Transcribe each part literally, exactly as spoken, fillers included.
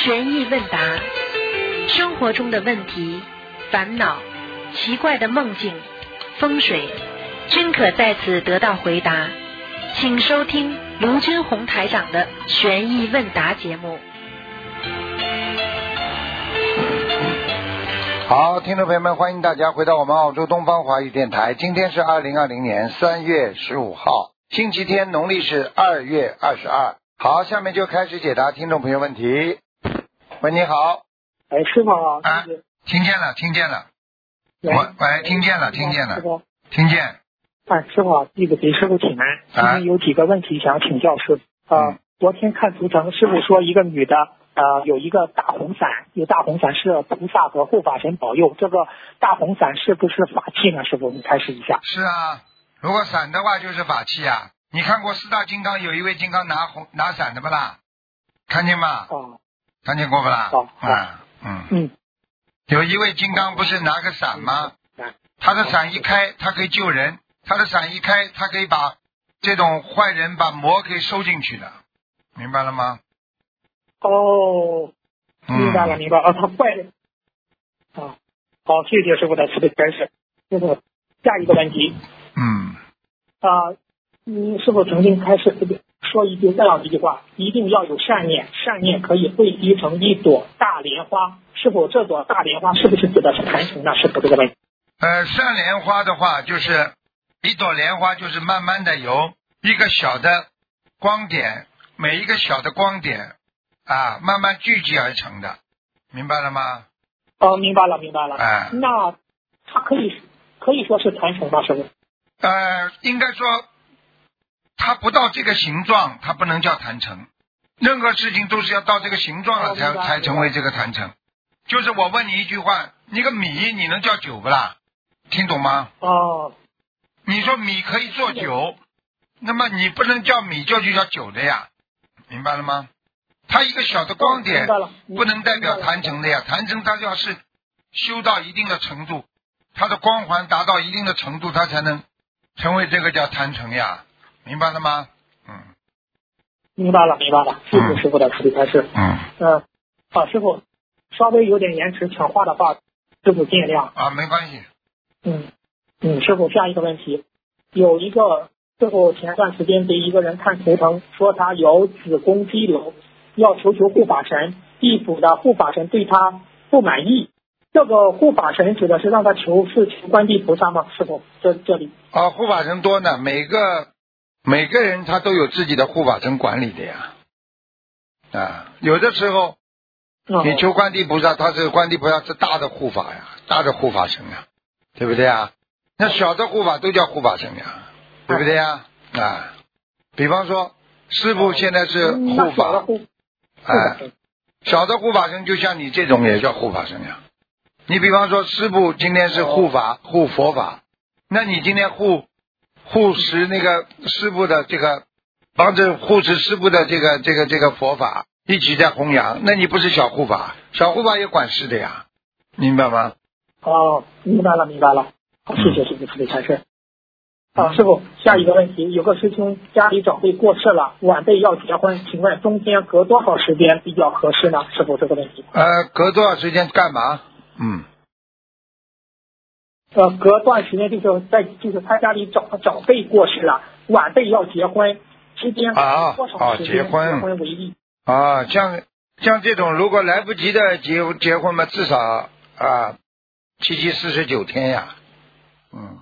悬疑问答，生活中的问题、烦恼、奇怪的梦境、风水，均可在此得到回答。请收听卢军红台长的悬疑问答节目。 好，听众朋友们，欢迎大家回到我们澳洲东方华语电台。今天是二零二零年三月十五号，星期天，农历是二月二十二。好，下面就开始解答听众朋友问题。喂，你好。 哎，师傅好。 啊，听见了，听见了。喂，喂，听见了，听见了。 师傅。 听见。 哎，师傅好，弟子给师傅请安。今天有几个问题想请教师傅。啊、呃嗯，昨天看图腾，师傅说一个女的。呃，有一个大红伞，有大红伞是菩萨和护法神保佑。这个大红伞是不是法器呢？师傅，你开始一下。 是啊，如果伞的话就是法器啊。你看过四大金刚有一位金刚拿红拿伞的不啦？看见吗？ 哦， 看见过不啦？ 哦， 啊，嗯嗯， 有一位金刚不是拿个伞吗？他的伞一开，他可以救人；他的伞一开，他可以把这种坏人把魔给收进去的，明白了吗？ 哦，明白了，明白了。啊，他坏的啊，好，谢谢师傅的慈悲开示。师傅，下一个问题。 嗯。 啊，你师傅曾经开始说一句这样一句话：一定要有善念，善念可以汇集成一朵大莲花。是否这朵大莲花是不是指的是坛城呢？师傅这个问题。 呃，善莲花的话，就是一朵莲花，就是慢慢的由一个小的光点，每一个小的光点。啊，慢慢聚集而成的，明白了吗？ 哦，明白了，明白了。 哎， 那它可以可以说是坛城吗？师傅？ 呃，应该说，它不到这个形状，它不能叫坛城。任何事情都是要到这个形状了才、哦、才成为这个坛城。就是我问你一句话，你个米你能叫酒不啦？听懂吗？ 哦。 你说米可以做酒，那么你不能叫米就就叫酒的呀，明白了吗？它一个小的光点不能代表坛城的呀，坛城它要是修到一定的程度，它的光环达到一定的程度，它才能成为这个叫坛城呀，明白了吗？嗯， 明白了，明白了，谢谢师傅的慈悲开示。 嗯嗯，好，师傅，稍微有点延迟抢话的话，师傅见谅啊，没关系。 嗯嗯，师傅，下一个问题，有一个师傅前段时间给一个人看图腾，说他有子宫肌瘤。要求求护法神，地府的护法神对他不满意。这个护法神指的是让他求是求观地菩萨吗？师傅，这这里啊，护法神多呢，每个每个人他都有自己的护法神管理的呀。啊，有的时候你求观地菩萨，他是观地菩萨是大的护法呀，大的护法神呀，对不对呀？那小的护法都叫护法神呀，对不对呀？啊，比方说师父现在是护法。哎，小的护法神就像你这种也叫护法神呀。你比方说师父今天是护法、哦、护佛法，那你今天护护持那个师父的这个，帮着护持师父的这个这个这个佛法一起在弘扬，那你不是小护法？小护法也管事的呀，明白吗？ 哦，明白了，明白了。好，谢谢师父慈悲开示。啊，师傅，下一个问题，有个师兄家里长辈过世了，晚辈要结婚，请问中间隔多少时间比较合适呢？师傅，这个问题。 呃，隔多少时间干嘛？嗯。 呃，隔段时间就是在就是他家里长长辈过世了，晚辈要结婚，之间啊多少时间结婚结婚为例？ 啊，像像这种如果来不及的结结婚嘛，至少啊七七四十九天呀，嗯。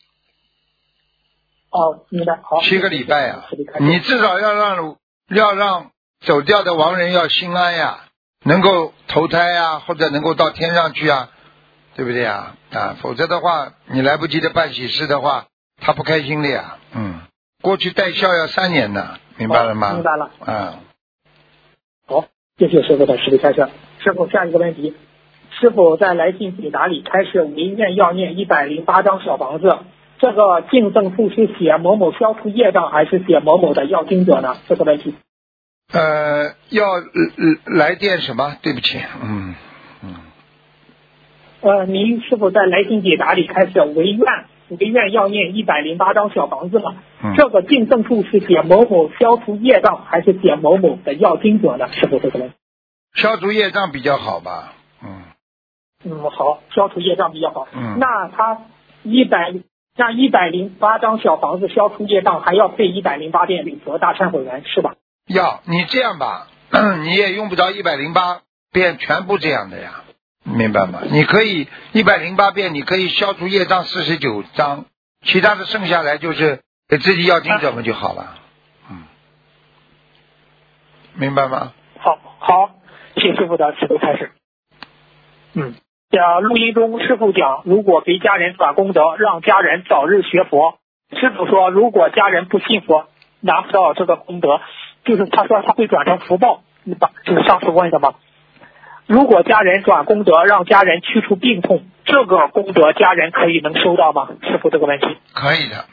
哦，明白。好， 七个礼拜呀、啊，你至少要让要让走掉的亡人要心安呀，能够投胎呀，或者能够到天上去啊，对不对呀？啊，否则的话，你来不及的办喜事的话，他不开心的呀。嗯，过去带孝要三年呢，明白了吗？ 哦、明白了。 啊， 好，谢谢师傅的慈悲开示。师傅，下一个问题，师傅在来信解答里开示唯愿要念一百零八张小房子。这个敬赠处是写某某消除业障，还是写某某的要经者呢？这个问题。 呃，要来电什么？对不起，嗯嗯。 呃，您是否在来信解答里开始唯愿唯愿要念一百零八张小房子嘛？ 嗯、 这个敬赠处是写某某消除业障，还是写某某的要经者呢？是否这个问题？ 消除业障比较好吧。嗯。 嗯，好，消除业障比较好。 嗯。 那他一百那一百零八张小房子消除业障，还要背一百零八遍礼佛大忏悔文是吧？ 要，你这样吧，你也用不着一百零八遍全部这样的呀，明白吗？你可以一百零八遍，你可以消除业障四十九章，其他的剩下来就是给自己要经者们就好了。嗯，明白吗？ 好，好，谢师傅的慈悲开示。嗯，呃，录音中师傅讲，如果给家人转功德，让家人早日学佛。师傅说，如果家人不信佛，拿不到这个功德，就是他说他会转成福报。你把就是上次问的吗？如果家人转功德，让家人去除病痛，这个功德家人可以能收到吗？师傅这个问题。 可以的。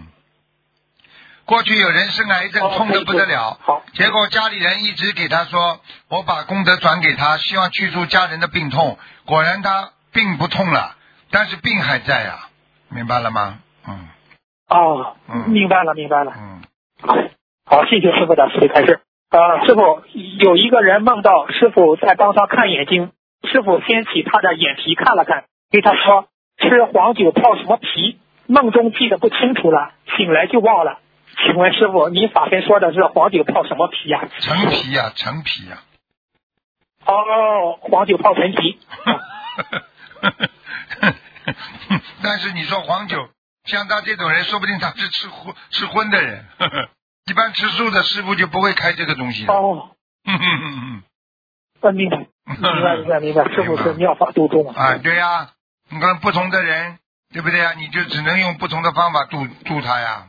过去有人生癌症，痛得不得了， 好， 结果家里人一直给他说，我把功德转给他，希望去除家人的病痛。果然他病不痛了，但是病还在呀、啊，明白了吗？嗯。 哦， 嗯、 明白了，明白了。 嗯。 好，谢谢师傅的慈悲开示。呃，师傅，有一个人梦到师傅在帮他看眼睛，师傅掀起他的眼皮看了看，对他说吃黄酒泡什么皮，梦中记得不清楚了，醒来就忘了。请问师傅，您法身说的是黄酒泡什么皮呀、啊？ 陈皮呀、啊，陈皮呀、 啊。哦，黄酒泡陈皮。 但是你说黄酒，像他这种人，说不定他是吃荤吃荤的人。一般吃素的师傅就不会开这个东西的。 哦。嗯嗯嗯嗯。啊，明白，明白，明白，明白。师傅是妙法度众啊。对呀、啊，你看不同的人，对不对呀？你就只能用不同的方法度度他呀。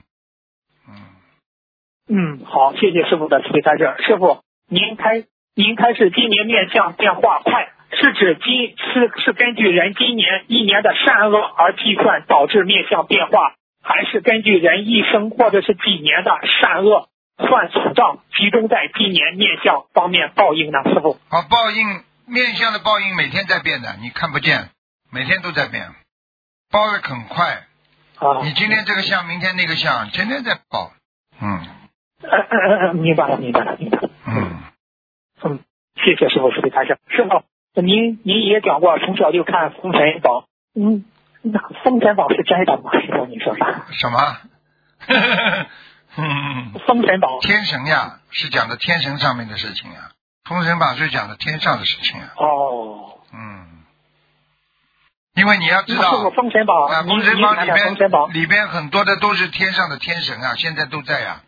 嗯，好，谢谢师傅的慈悲开示。师傅，您开您开示今年面相变化快，是指今是是根据人今年一年的善恶而计算导致面相变化，还是根据人一生或者是几年的善恶算总账，集中在今年面相方面报应呢？师傅， 好，报应面相的报应每天在变的，你看不见，每天都在变，报的很快。 啊， 你今天这个相，明天那个相，天天在报。嗯。 呃呃呃，明白了，明白了，明白了。 嗯嗯，谢谢师傅慈悲开示。师傅，您您也讲过，从小就看《封神榜》。嗯，那《封神榜》是真的吗？师傅，你说啥？ 什么？嗯， 《封神榜》 天神呀，是讲的天神上面的事情呀，《封神榜》是讲的天上的事情啊。 哦。 嗯。因为你要知道， 《封神榜》 啊，《封神榜》里边 《 里边很多的都是天上的天神啊，现在都在呀、啊。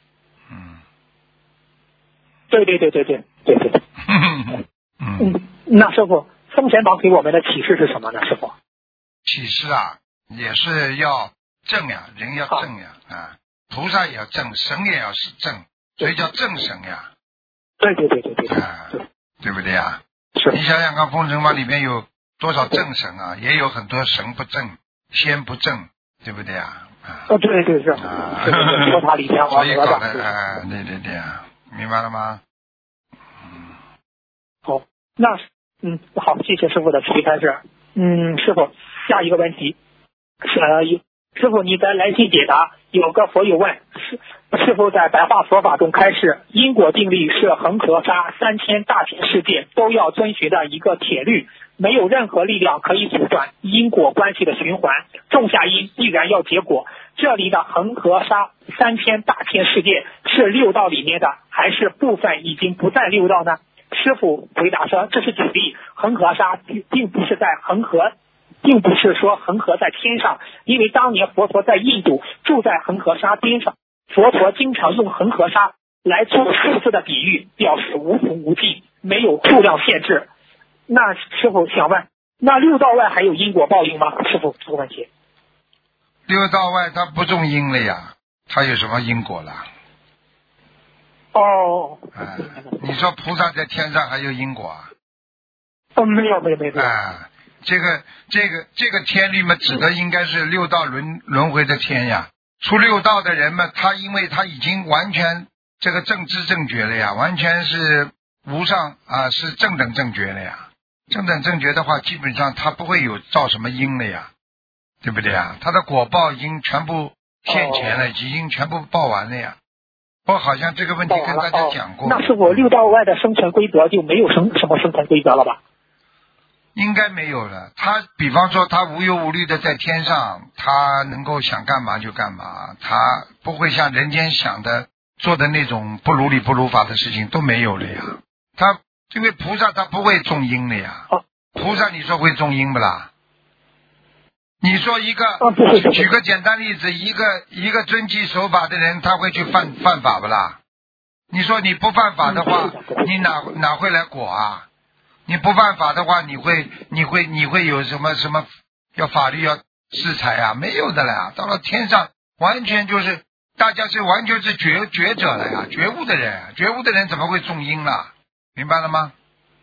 对对对对对对对对。 嗯嗯，那师傅，《封神榜》给我们的启示是什么呢？师傅？ 启示啊，也是要正呀，人要正呀啊，菩萨也要正，神也要是正，所以叫正神呀。 对对对对对。 啊，对不对呀？ 是。 你想想看，《封神榜》里面有多少正神啊？也有很多神不正，仙不正，对不对呀？啊。 哦，对对是。 啊。 说他李天王。 所以搞得啊，对对对啊。明白了吗？ 嗯，好，那嗯好，谢谢师傅的慈悲开示。嗯，师傅，下一个问题是呃，师傅你在来信解答，有个佛友问师师傅在白话佛法中开示，因果定律是恒河沙三千大千世界都要遵循的一个铁律，没有任何力量可以阻断因果关系的循环，种下因必然要结果。这里的恒河沙三千大千世界是六道里面的，还是部分已经不在六道呢？师父回答说，这是举例，恒河沙并不是在恒河，并不是说恒河在天上，因为当年佛陀在印度住在恒河沙边上，佛陀经常用恒河沙来做数字的比喻，表示无穷无尽，没有数量限制。那师父想问，那六道外还有因果报应吗？师父这个问题。 六道外他不种因了呀，他有什么因果了？ 哦， 哎，你说菩萨在天上还有因果啊？ 哦，没有没有没有。 哎，这个这个这个天律嘛，指的应该是六道轮轮回的天呀。出六道的人嘛，他因为他已经完全这个正知正觉了呀，完全是无上啊，是正等正觉了呀。正等正觉的话，基本上他不会有造什么因了呀，对不对呀？他的果报已经全部现前了，已经全部报完了呀。 我好像这个问题跟大家讲过。 哦、那是否六道外的生存规则就没有生什么生存规则了吧？ 应该没有了。他比方说他无忧无虑的在天上，他能够想干嘛就干嘛，他不会像人间想的做的那种不如理不如法的事情都没有了呀。他因为菩萨他不会种因的呀。 哦、 菩萨你说会种因不啦？你说一个、 哦、 举个简单例子，一个一个遵纪守法的人他会去犯犯法不啦？你说你不犯法的话， 嗯、 你哪哪会来果啊？你不犯法的话，你会你会你会有什么什么要法律要制裁啊？没有的了呀。到了天上，完全就是大家是完全是觉觉者了呀，觉悟的人，觉悟的人怎么会种因了？明白了吗？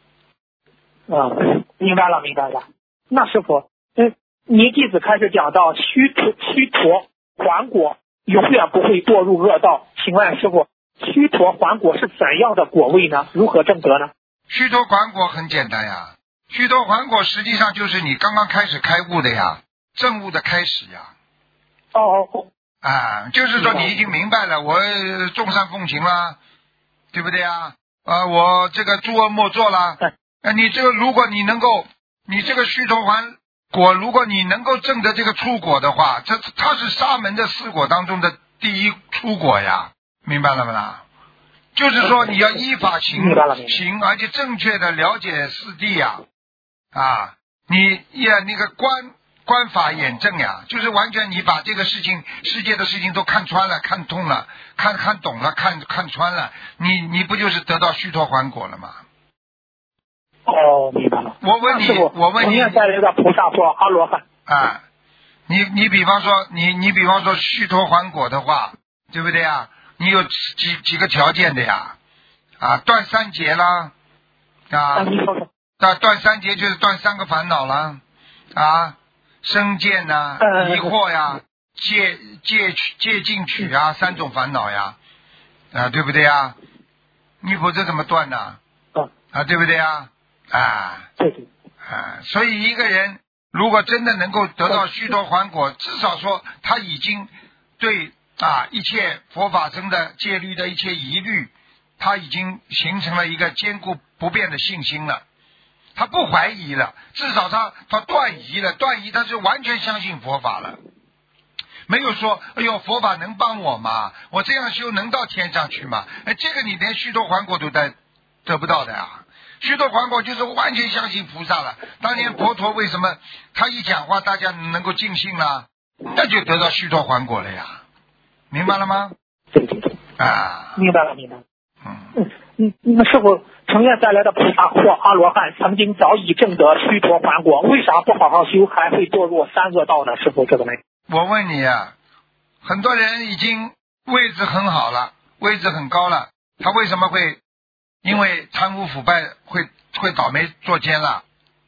嗯，明白了，明白了。那师傅，嗯，您弟子开始讲到虚陀虚陀还果，永远不会堕入恶道。请问师傅，虚陀还果是怎样的果位呢？如何证得呢？ 虚陀还果很简单呀，虚陀还果实际上就是你刚刚开始开悟的呀，证悟的开始呀。 哦哦哦。 啊，就是说你已经明白了，我众善奉行了，对不对呀？啊，我这个诸恶莫作了。啊，你这个如果你能够，你这个虚陀还果，如果你能够证得这个出果的话，这它是沙门的四果当中的第一出果呀，明白了吗啦？就是说你要依法行行，而且正确的了解四谛呀，啊，你也那个观观法眼正呀，就是完全你把这个事情世界的事情都看穿了、看通了、看看懂了、看看穿了，你你不就是得到虚陀还果了吗？ 哦，明白了。 我问你，我问你， 带来的菩萨或阿罗汉啊，你你比方说你你比方说虚陀还果的话，对不对啊？你有几几个条件的呀？啊，断三劫啦，啊，断断三劫就是断三个烦恼啦，啊，生见呐、疑惑呀、戒戒取戒禁取啊，三种烦恼呀，啊，对不对呀？你否则怎么断呢？啊，对不对呀？啊， 对对， 啊，所以一个人如果真的能够得到虚陀还果，至少说他已经对啊一切佛法僧的戒律的一切疑虑，他已经形成了一个坚固不变的信心了，他不怀疑了，至少他他断疑了，断疑他是完全相信佛法了，没有说哎呦佛法能帮我吗？我这样修能到天上去吗？哎，这个你连虚陀还果都得得不到的呀。虚陀还果就是完全相信菩萨了。当年佛陀为什么他一讲话大家能够尽信呢？那就得到虚陀还果了呀，明白了吗？ 对对对， 啊， 明白了明白了。 嗯嗯，那师傅，成愿再来的菩萨或阿罗汉曾经早已证得虚陀还果，为啥不好好修还会堕入三恶道呢？师傅，这个没。 我问你啊，很多人已经位置很好了，位置很高了，他为什么会因为贪污腐败会会倒霉坐监了？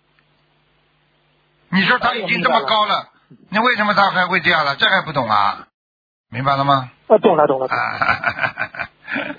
你说他已经这么高了，那为什么他还会这样了？这还不懂啊？明白了吗？ 呃，懂了懂了。 啊、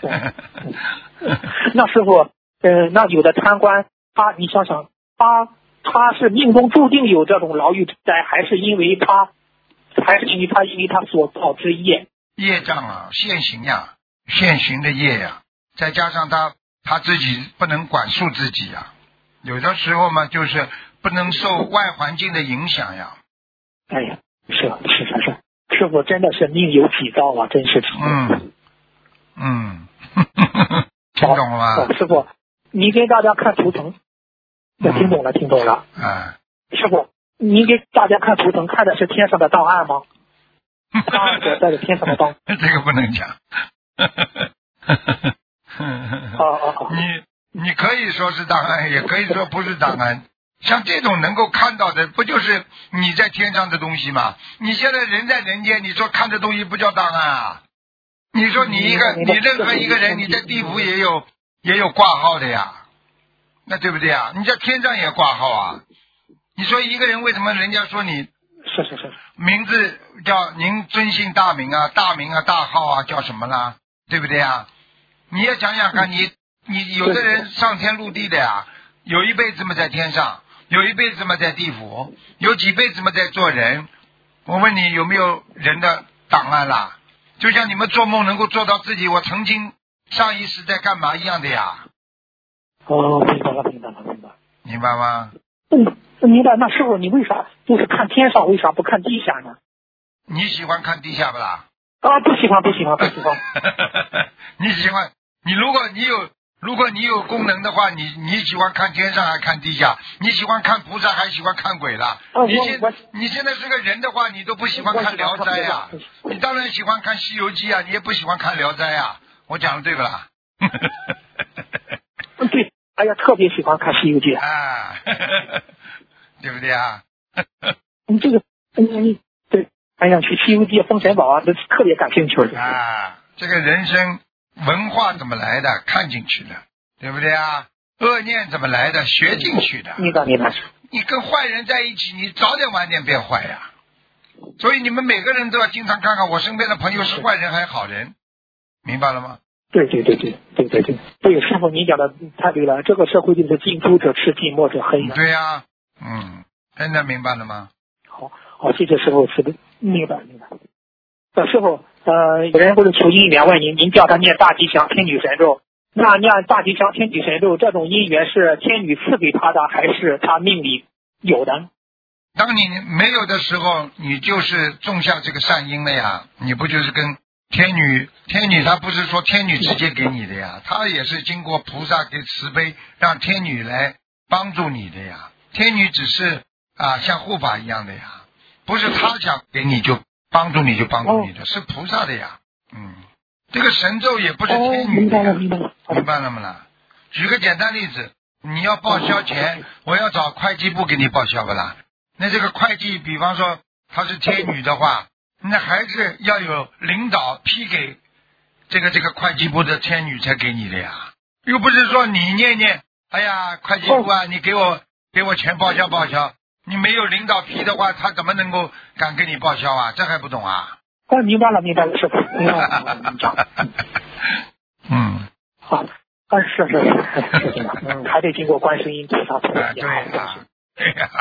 那师傅，呃，那有的贪官，他你想想，他他是命中注定有这种牢狱之灾，还是因为他，还是因为他因为他所造之业？ 业障啊，现行呀，现行的业呀，再加上他他自己不能管束自己呀，有的时候嘛，就是不能受外环境的影响呀。 哎呀，是是是是。师傅真的是命由己造啊，真是。 嗯嗯，听懂了吗？ 哦、师傅，您给大家看图腾，我听懂了，听懂了。 哎、 嗯，师傅，您给大家看图腾，看的是天上的档案吗？他所在的天上的档。 这个不能讲。 哦哦哦。 你你可以说是档案，也可以说不是档案。像这种能够看到的，不就是你在天上的东西吗？你现在人在人间，你说看的东西不叫档案啊？你说你一个，你任何一个人，你在地府也有也有挂号的呀，那对不对啊？你在天上也挂号啊？你说一个人为什么人家说你是是是名字叫您尊姓大名啊，大名啊，大号啊，叫什么啦？对不对啊？你也想想看，你你有的人上天入地的呀，有一辈子嘛在天上。有一辈子嘛在地府，有几辈子嘛在做人。我问你有没有人的档案啦？ 就像你们做梦能够做到自己我曾经上一世在干嘛一样的呀。 哦，明白了，明白了，明白。 明白吗？ 嗯，明白。那师傅，你为啥就是看天上，为啥不看地下呢？ 你喜欢看地下不啦？ 啊，不喜欢，不喜欢，不喜欢。 你喜欢？你如果你有，如果你有功能的话，你你喜欢看天上还看地下？你喜欢看菩萨还喜欢看鬼了？ 啊、 你现你现在是个人的话，你都不喜欢看聊斋呀、啊？你当然喜欢看西游记啊，你也不喜欢看聊斋啊。我讲的对不啦？ 嗯，对。哎呀，特别喜欢看西游记啊，对不对啊？ 你这个，你对，哎呀，去西游记、封神榜啊，都特别感兴趣的啊。这个人生文化怎么来的？看进去的，对不对啊？恶念怎么来的？学进去的。 明白，明白。 你跟坏人在一起，你早点晚点变坏呀。所以你们每个人都要经常看看，我身边的朋友是坏人还是好人，明白了吗？ 对对对对对对对，对，师傅你讲的太对了，这个社会就是近朱者赤，近墨者黑。 对呀、啊，嗯，真的明白了吗？ 好，好，谢谢师傅，是的，明白明白。呃，师傅，呃，有人或者求姻缘问您，您叫他念大吉祥天女神咒，那念大吉祥天女神咒，这种姻缘是天女赐给他的，还是他命里有的？ 当你没有的时候，你就是种下这个善因了呀，你不就是跟天女，天女她不是说天女直接给你的呀，她也是经过菩萨给慈悲，让天女来帮助你的呀。天女只是啊像护法一样的呀，不是她想给你就帮助你就帮助你的，哦、是菩萨的呀。嗯，这个神咒也不是天女的呀，哦、明白了，明白了，明白了吗啦？举个简单例子，你要报销钱，我要找会计部给你报销不啦？那这个会计，比方说她是天女的话。那还是要有领导批给这个这个会计部的天女才给你的呀，又不是说你念念，哎呀，会计部啊，你给我给我钱报销报销，你没有领导批的话，他怎么能够敢给你报销啊？这还不懂啊？ 哦，明白了，明白了，师傅，明白了， 嗯， 好，啊，是是是是的，嗯，还得经过观世音菩萨菩萨。 对呀，对呀，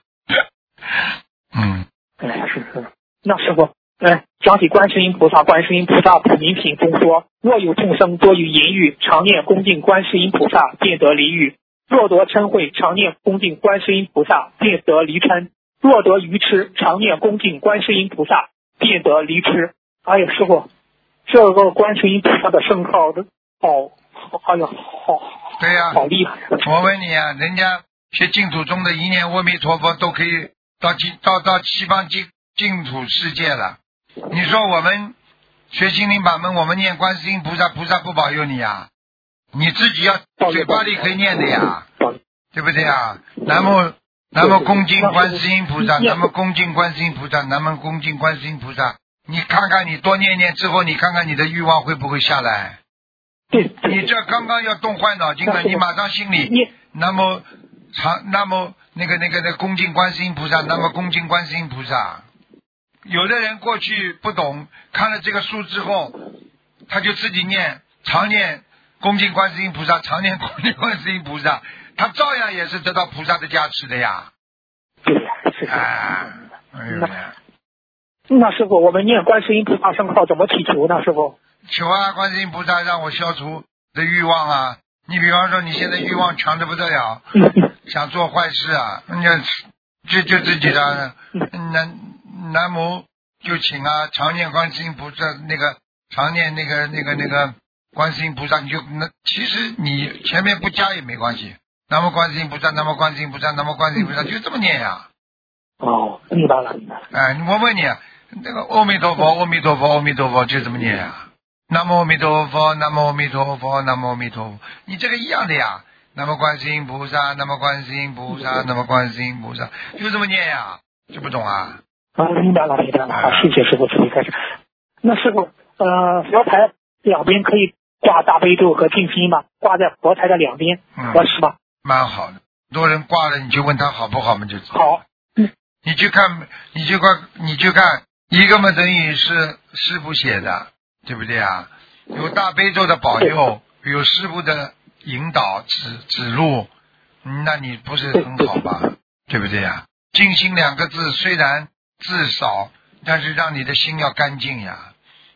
嗯， 哎，是是。那师傅，呃，讲起观世音菩萨，观世音菩萨普名品中说：若有众生多于淫欲，常念恭敬观世音菩萨，便得离欲；若得嗔恚，常念恭敬观世音菩萨，便得离嗔；若得愚痴，常念恭敬观世音菩萨，便得离痴。哎呀，师傅，这个观世音菩萨的圣号的，好，哎呀，好， 对呀、啊， 好厉害！ 我问你啊，人家学净土中的一念阿弥陀佛都可以到到到西方极净土世界了，你说我们学心灵法门，我们念观世音菩萨，菩萨不保佑你呀？你自己要嘴巴里可以念的呀，对不对呀？南无南无恭敬观世音菩萨，南无恭敬观世音菩萨，南无恭敬观世音菩萨。你看看你多念念之后，你看看你的欲望会不会下来？你这刚刚要动坏脑筋了，你马上心里南无常南无那个那个那个恭敬观世音菩萨，南无恭敬观世音菩萨。有的人过去不懂，看了这个书之后，他就自己念，常念恭敬观世音菩萨，常念恭敬观世音菩萨，他照样也是得到菩萨的加持的呀。 对呀，是的。 啊，哎呦呀！ 那师傅，我们念观世音菩萨圣号怎么祈求呢？师傅？ 求啊，观世音菩萨让我消除的欲望啊！你比方说，你现在欲望强得不得了，想做坏事啊，那就就自己的南南无就请啊，常念观世音菩萨那个常念那个那个那个观世音菩萨，你就那其实你前面不加也没关系，南无观世音菩萨，南无观世音菩萨，南无观世音菩萨，就这么念呀、 啊。哦，明白了，明白了。 哎，我问你，那个阿弥陀佛，阿弥陀佛，阿弥陀佛，就这么念呀、啊。南无阿弥陀佛，南无阿弥陀佛，南无阿弥陀佛，你这个一样的呀。南无观世音菩萨，南无观世音菩萨，南无观世音菩萨，就这么念呀，就不懂啊？ 啊，明白了，明白了。好，谢谢师傅，从开始。那师傅，呃，佛台两边可以挂大悲咒和静心吗？挂在佛台的两边，合适吗？ 蛮好的，很多人挂了，你就问他好不好嘛，就知道。 好。嗯。 你去看，你去看，你去看，一个嘛等于是师父写的。对不对啊？有大悲咒的保佑，有师父的引导指指路，那你不是很好吧？对不对呀？静心两个字虽然字少，但是让你的心要干净呀。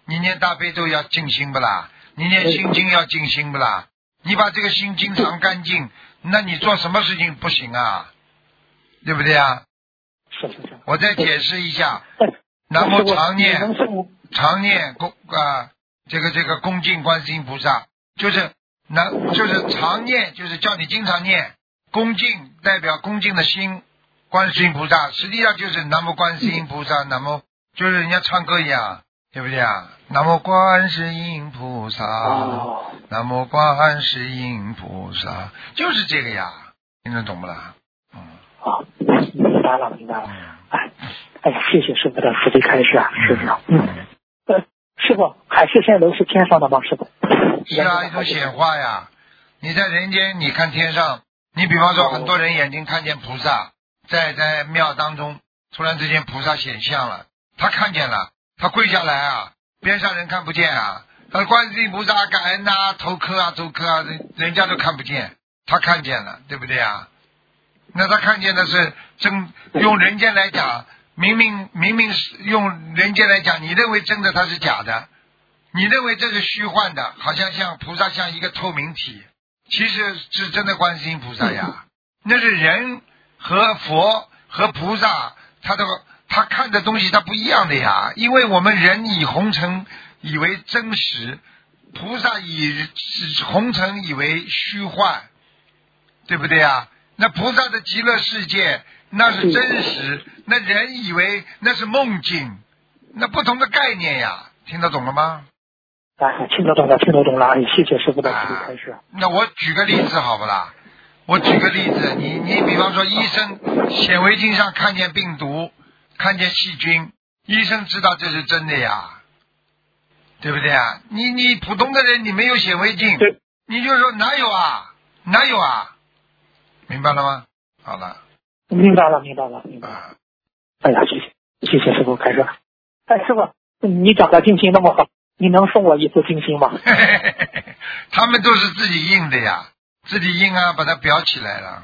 你念大悲咒要静心不啦？你念心经要静心不啦？你把这个心经常干净，那你做什么事情不行啊？对不对啊？ 是是是。 我再解释一下，南无常念常念恭啊，这个这个恭敬观世音菩萨，就是南就是常念，就是叫你经常念。恭敬代表恭敬的心，观世音菩萨实际上就是南无观世音菩萨，南无就是人家唱歌一样，对不对啊？南无观世音菩萨，哦、南无观世音菩萨，就是这个呀，听得懂不啦？嗯。 好，明白了，明白了。哎，哎呀，谢谢师傅的慈悲开示啊，是这样。嗯。呃，师傅，海市蜃楼是天上的吗？师傅？ 是啊，一种显化呀。你在人间，你看天上，你比方说很多人眼睛看见菩萨，在在庙当中，突然之间菩萨显像了，他看见了，他跪下来啊，边上人看不见啊，他观世音菩萨感恩呐、啊，头磕啊，头磕啊，人人家都看不见，他看见了，对不对啊？那他看见的是真，用人间来讲，明明明明是用人间来讲，你认为真的，它是假的。你认为这是虚幻的，好像像菩萨像一个透明体，其实是真的观世音菩萨呀。那是人和佛和菩萨，他的他看的东西他不一样的呀。因为我们人以红尘以为真实，菩萨以红尘以为虚幻，对不对呀？那菩萨的极乐世界那是真实，那人以为那是梦境，那不同的概念呀。听得懂了吗？ 哎，听得懂了，听得懂了。哎，谢谢师傅的慈悲开示。 那我举个例子好不啦？我举个例子，你你比方说医生显微镜上看见病毒，看见细菌，医生知道这是真的呀，对不对啊？你你普通的人你没有显微镜，你就说哪有啊，哪有啊？明白了吗？好了。 明白了，明白了，明白了。哎呀，谢谢谢谢师傅开示。哎，师傅，你讲的静心那么好。你能送我一次静心吗？ 他们都是自己印的呀，自己印啊，把它裱起来了。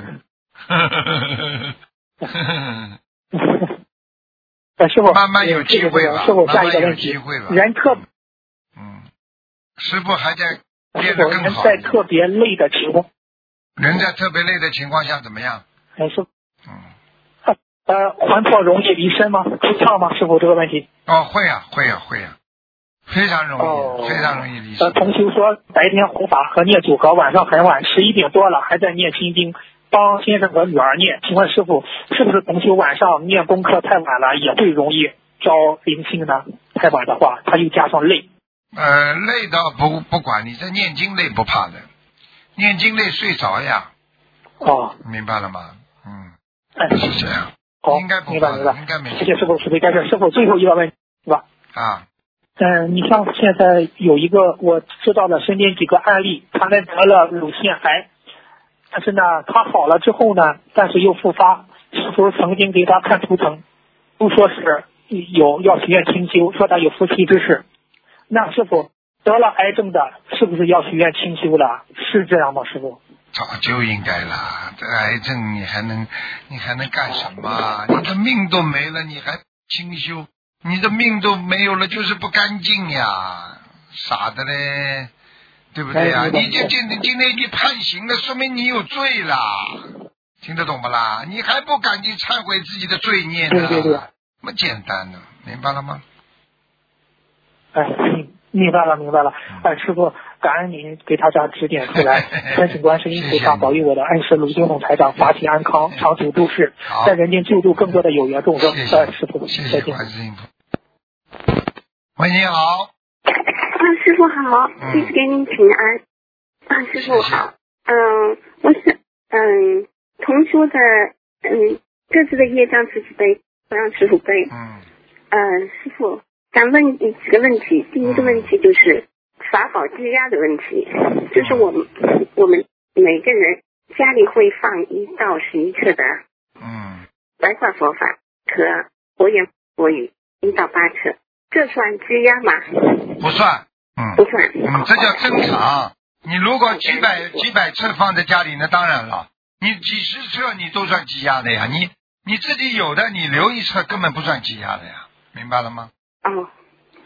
师傅， 慢慢有机会吧， 师傅，下一个问题，人特， 嗯，师傅还在练得更好。 人在特别累的情况， 人在特别累的情况下怎么样？ 哎，师傅， 嗯， 呃，魂魄容易离身吗？出窍吗？师傅，这个问题。 哦，会啊，会啊，会啊。非常容易，哦、非常容易理解。 呃，同修说，白天弘法和念组合，晚上很晚，十一点多了还在念心经，帮先生和女儿念。请问师傅，是不是同修晚上念功课太晚了，也会容易招灵性呢？太晚的话，他又加上累。 呃，累倒不不管，你在念经累不怕的，念经累睡着呀。 哦， 明白了吗？嗯， 哎， 是这样。 好， 应该不明白明白， 应该没。 谢谢师傅慈悲开示。师傅，最后一个问题是吧？ 啊。 嗯，你像现在有一个我知道的身边几个案例，他们得了乳腺癌，但是呢，他好了之后呢，但是又复发。师傅曾经给他看图腾，都说是有要许愿清修，说他有夫妻之事。那师傅得了癌症的，是不是要许愿清修了？是这样吗，师傅？ 早就应该啦，这癌症你还能你还能干什么？你的命都没了，你还清修？你的命都没有了，就是不干净呀，傻的嘞，对不对呀？你就今今天你判刑了，说明你有罪啦，听得懂不啦？你还不赶紧忏悔自己的罪孽呢？ 对对对， 那么简单的，明白了吗？ 哎，明白了明白了。哎，师傅，感恩您给大家指点出来，恳请观世音菩萨保佑我的恩师卢金龙台长法体安康，长久住世，在人间救助更多的有缘众生。哎，师傅， 谢谢观世音菩萨。喂，你好。 啊，师傅好，弟子给您请安。啊，师傅好。嗯，我是嗯，同修的嗯各自的业障自己背，不让师傅背。 嗯。 嗯，师傅想问你几个问题。第一个问题就是法宝积压的问题，就是我们我们每个人家里会放一到十一册的嗯白话佛法和佛言佛语一到八册。这算积压吗？ 不算，嗯， 不算， 嗯，这叫正常。你如果几百几百册放在家里，那当然了，你几十册你都算积压的呀。你你自己有的，你留一册根本不算积压的呀，明白了吗？ 哦，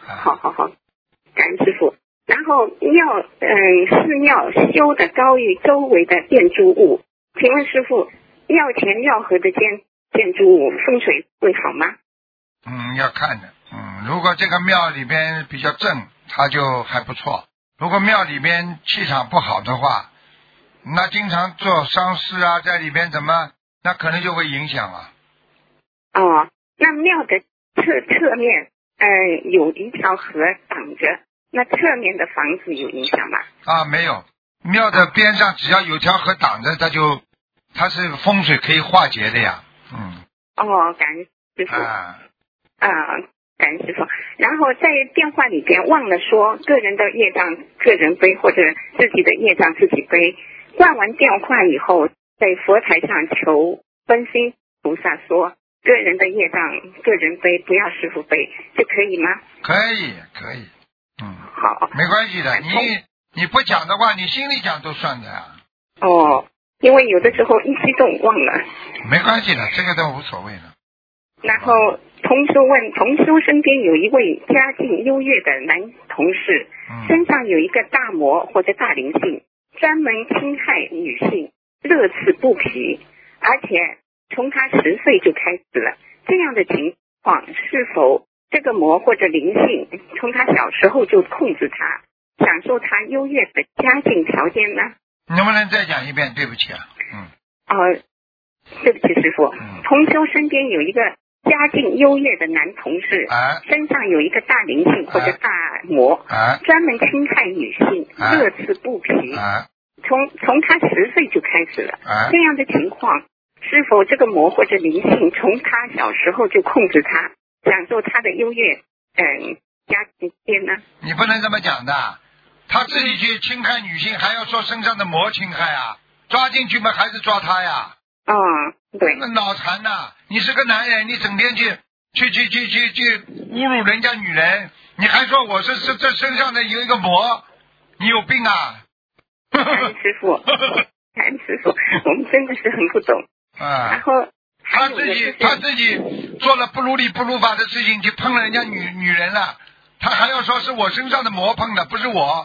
好好好，感恩师傅。然后庙，嗯，寺庙修的高于周围的建筑物，请问师傅，庙前庙后的建建筑物风水会好吗？ 嗯，要看的。嗯，如果这个庙里边比较正，它就还不错。如果庙里边气场不好的话，那经常做丧事啊，在里边怎么，那可能就会影响了。 哦，那庙的侧侧面，呃，有一条河挡着，那侧面的房子有影响吗？ 啊，没有，庙的边上只要有条河挡着，它就它是风水可以化解的呀。嗯。 哦，感恩师傅。 啊。 啊，感恩师傅。然后在电话里边忘了说，个人的业障个人背，或者自己的业障自己背。挂完电话以后，在佛台上求观世音菩萨说，个人的业障个人背，不要师傅背，这可以吗？ 可以，可以。嗯。 好。 没关系的，你你不讲的话，你心里讲都算的呀。 哦，因为有的时候一激动忘了。 没关系的，这个都无所谓的。 然后同修问，同修身边有一位家境优越的男同事， 嗯、 身上有一个大魔或者大灵性，专门侵害女性，乐此不疲，而且从他十岁就开始了。这样的情况是否这个魔或者灵性从他小时候就控制他，享受他优越的家境条件呢？ 能不能再讲一遍？对不起啊。嗯。 哦，对不起师傅。 嗯、 同修身边有一个家境优越的男同事， 啊、 身上有一个大灵性或者大魔， 啊、 专门侵害女性， 啊、 乐此不疲。 啊、 从从他十岁就开始了。 啊、 这样的情况，是否这个魔或者灵性从他小时候就控制他，享受他的优越嗯家境呢？ 你不能这么讲的，他自己去侵害女性，还要说身上的魔侵害啊？抓进去嘛，还是抓他呀？ 啊、哦，对。 那脑残呐！你是个男人，你整天去去去去去去侮辱人家女人，你还说我是是这身上的有一个魔，你有病啊！ 感恩师傅，感恩师傅，我们真的是很不懂。 啊。 然后他自己他自己做了不如理不如法的事情，去碰了人家女女人了，他还要说是我身上的魔碰的，不是我。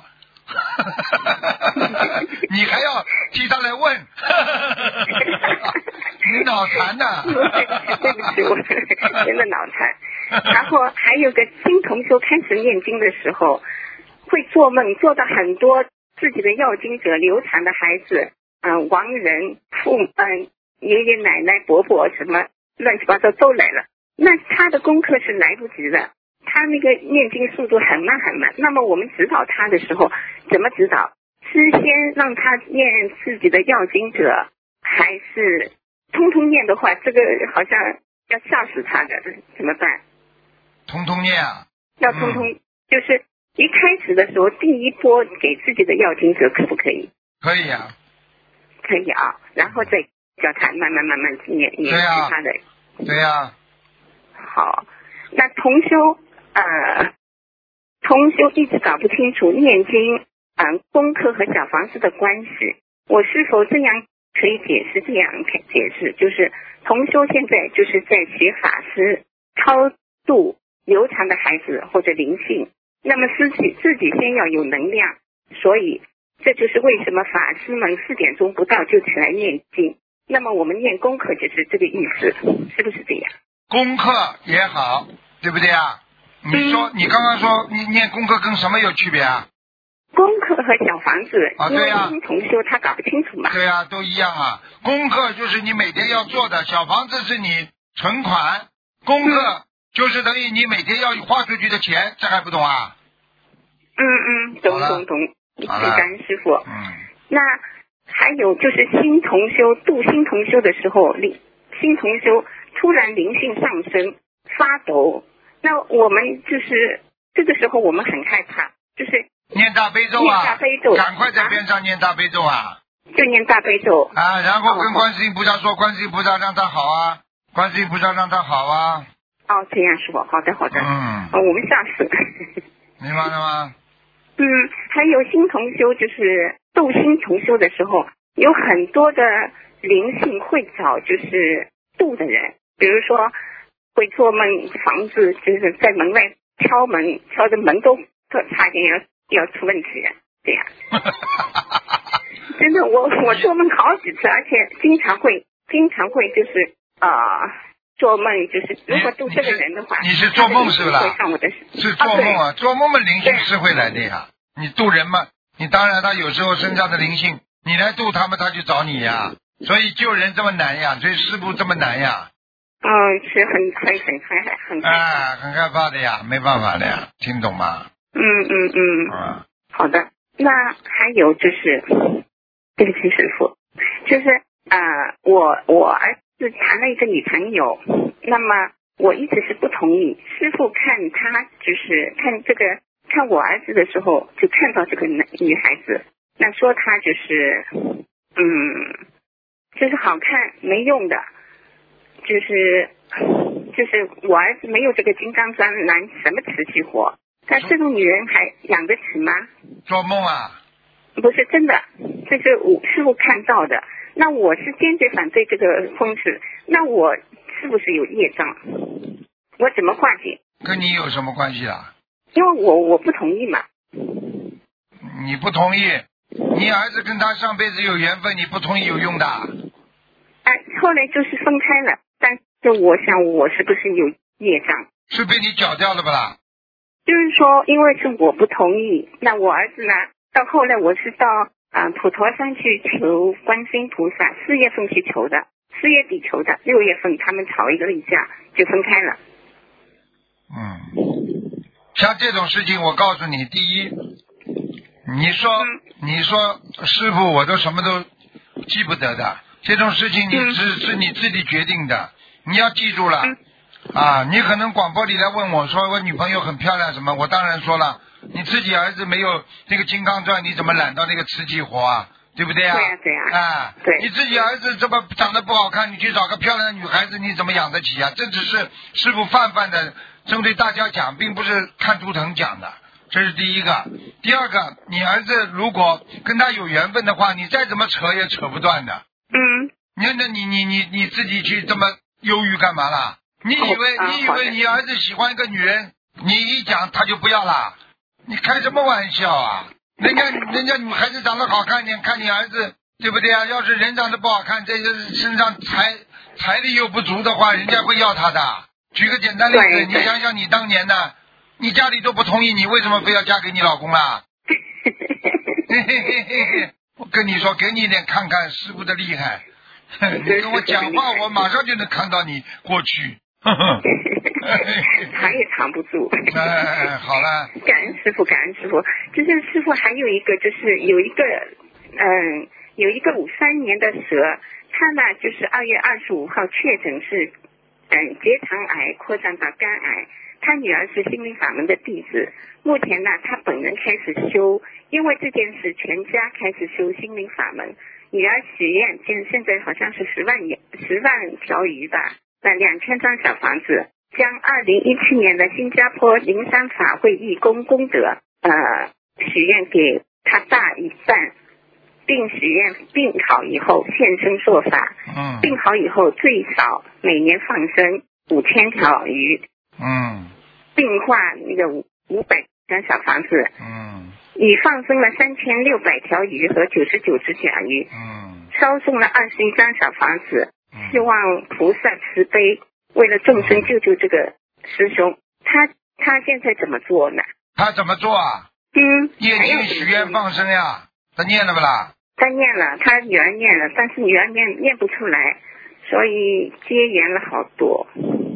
你还要替他来问？你脑残的。 对不起，我真的脑残。然后还有个新同修开始念经的时候，会做梦，做到很多自己的要经者、流产的孩子、嗯、呃、亡人、父嗯爷爷奶奶、伯伯什么乱七八糟都来了。那他的功课是来不及的。他那个念经速度很慢很慢，那么我们指导他的时候怎么指导？是先让他念自己的要经者，还是通通念的话，这个好像要吓死他的，怎么办？ 通通念啊？ 要通通、嗯、就是一开始的时候第一波给自己的要经者可不可以？ 可以啊。 可以啊，然后再叫他慢慢慢慢念念其他的。 对呀、啊。 好，那同修。呃，同修一直搞不清楚念经、嗯、呃、功课和小房子的关系，我是否这样可以解释？这样解释就是同修现在就是在学法师超度流产的孩子或者灵性，那么自己自己先要有能量，所以这就是为什么法师们四点钟不到就起来念经，那么我们念功课就是这个意思，是不是这样？ 功课也好，对不对啊？你说，你刚刚说你念功课跟什么有区别啊？ 功课和小房子， 啊，对呀、啊， 新同修他搞不清楚嘛。 对呀、啊，都一样啊。功课就是你每天要做的，小房子是你存款，功课就是等于你每天要花出去的钱，这还不懂啊？ 嗯嗯，懂懂懂，感恩师傅。 嗯。 那还有就是新同修度新同修的时候，灵新同修突然灵性上升，发抖。那我们就是这个时候我们很害怕，就是念大悲咒啊， 念大悲咒， 赶快在边上念大悲咒啊， 就念大悲咒啊，然后跟观世音菩萨说，观世音菩萨让他好啊，观世音菩萨让他好啊。 哦，这样是吧？好的好的。 嗯。 哦，我们吓死了。 明白了吗？ 嗯，还有新同修，就是度新同修的时候，有很多的灵性会找就是度的人，比如说。会做梦，房子就是在门外敲门，敲的门都都差点要要出问题了，对呀、啊。真的，我我做梦好几次，而且经常会经常会就是啊、呃、做梦，就是如果度这个人的话， 你是做梦是不是？ 会上我的是做梦啊，做梦的灵性是会来的呀。你度人嘛，你当然他有时候身上的灵性，你来度他们，他就找你呀。所以救人这么难呀，所以师父这么难呀。 嗯，是很很很很很哎，很害怕的呀，没办法的呀，听懂吗？ 嗯嗯嗯。 啊， 好的。那还有就是，对不起师父，就是啊、呃，我我儿子谈了一个女朋友，那么我一直是不同意。师父看他就是看这个看我儿子的时候，就看到这个男女孩子，那说他就是嗯，就是好看没用的。就是就是我儿子没有这个金刚钻，难什么瓷器活？但这种女人还养得起吗？ 做梦啊！ 不是真的，这是我师父看到的。那我是坚决反对这个风水，那我是不是有业障？我怎么化解？ 跟你有什么关系啊？ 因为我我不同意嘛。 你不同意？你儿子跟他上辈子有缘分，你不同意有用的。 哎，后来就是分开了。但是我想我是不是有业障？ 是被你搅掉了不啦？ 就是说，因为是我不同意，那我儿子呢？到后来我是到啊、呃、普陀山去求观世音菩萨，四月份去求的，四月底求的，六月份他们吵一个一架就分开了。 嗯，像这种事情，我告诉你，第一，你说、嗯、你说师父，我都什么都记不得的。这种事情你只、嗯、是你自己决定的，你要记住了、嗯、啊！你可能广播里来问我说我女朋友很漂亮什么，我当然说了，你自己儿子没有这个金刚钻，你怎么揽到那个瓷器活啊？对不对啊？ 对啊对啊。 啊，对。你自己儿子这么长得不好看，你去找个漂亮的女孩子，你怎么养得起啊？这只是师父泛泛的针对大家讲，并不是看图腾讲的。这是第一个。第二个，你儿子如果跟他有缘分的话，你再怎么扯也扯不断的。 嗯， 你那你你你你自己去这么忧郁干嘛啦？你以为、哦、你以为你儿子喜欢一个女人，你一讲他就不要啦？你开什么玩笑啊？人家人家女孩子长得好看点，看你儿子对不对啊？要是人长得不好看，这个身上财财力又不足的话，人家会要他的。举个简单例子，你想想你当年呢，你家里都不同意，你为什么非要嫁给你老公啦？嘿嘿嘿嘿嘿。我跟你说，给你一点看看师父的厉害。你跟我讲话，我马上就能看到你过去。 藏也藏不住。 哎，好了。 感恩师父，感恩师父。就是师父还有一个，就是有一个，嗯，有一个五三年的蛇，他呢就是二月二十五号确诊是，嗯，结肠癌扩散到肝癌。他女儿是心灵法门的弟子，目前呢，他本人开始修，因为这件事，全家开始修心灵法门。女儿许愿，现现在好像是十万十万条鱼吧，那两千张小房子，将二零一七年的新加坡灵山法会义工功德，呃，许愿给他爸一半，并许愿病好以后现身说法， 嗯， 病好以后最少每年放生五千条鱼， 嗯。 净化那个五五百张小房子， 嗯， 已放生了三千六百条鱼和九十九只甲鱼， 嗯， 烧送了二十一张小房子， 嗯、 希望菩萨慈悲，为了众生救救这个师兄。他他现在怎么做呢？ 他怎么做啊？ 嗯， 念经许愿放生呀，他念了不啦？ 他念了，他女儿念了，但是女儿念念不出来，所以结缘了好多。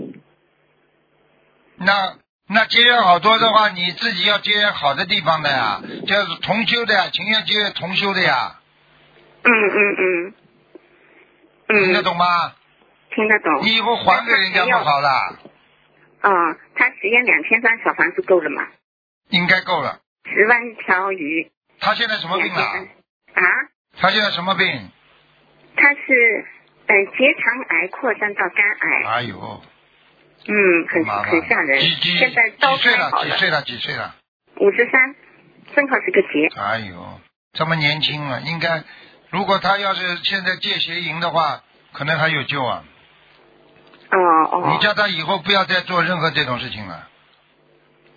那。那结缘好多的话，你自己要结缘好的地方的呀，就是同修的呀，情愿结缘同修的呀。 嗯嗯嗯。嗯。 听得懂吗？ 听得懂。 你以后还给人家不好了。 啊、哦，他许愿两千张小房子够了吗？ 应该够了。 十万条鱼。 他现在什么病了？ 啊？ 他现在什么病？ 他是呃结肠癌扩散到肝癌。 哎呦。 嗯，很很吓人。 几几现在刀几岁了？ 好几岁了？几岁了？ 五十三，正好是个劫。 哎呦，这么年轻了，应该，如果他要是现在戒邪淫的话，可能还有救啊。 哦哦。 你叫他以后不要再做任何这种事情了。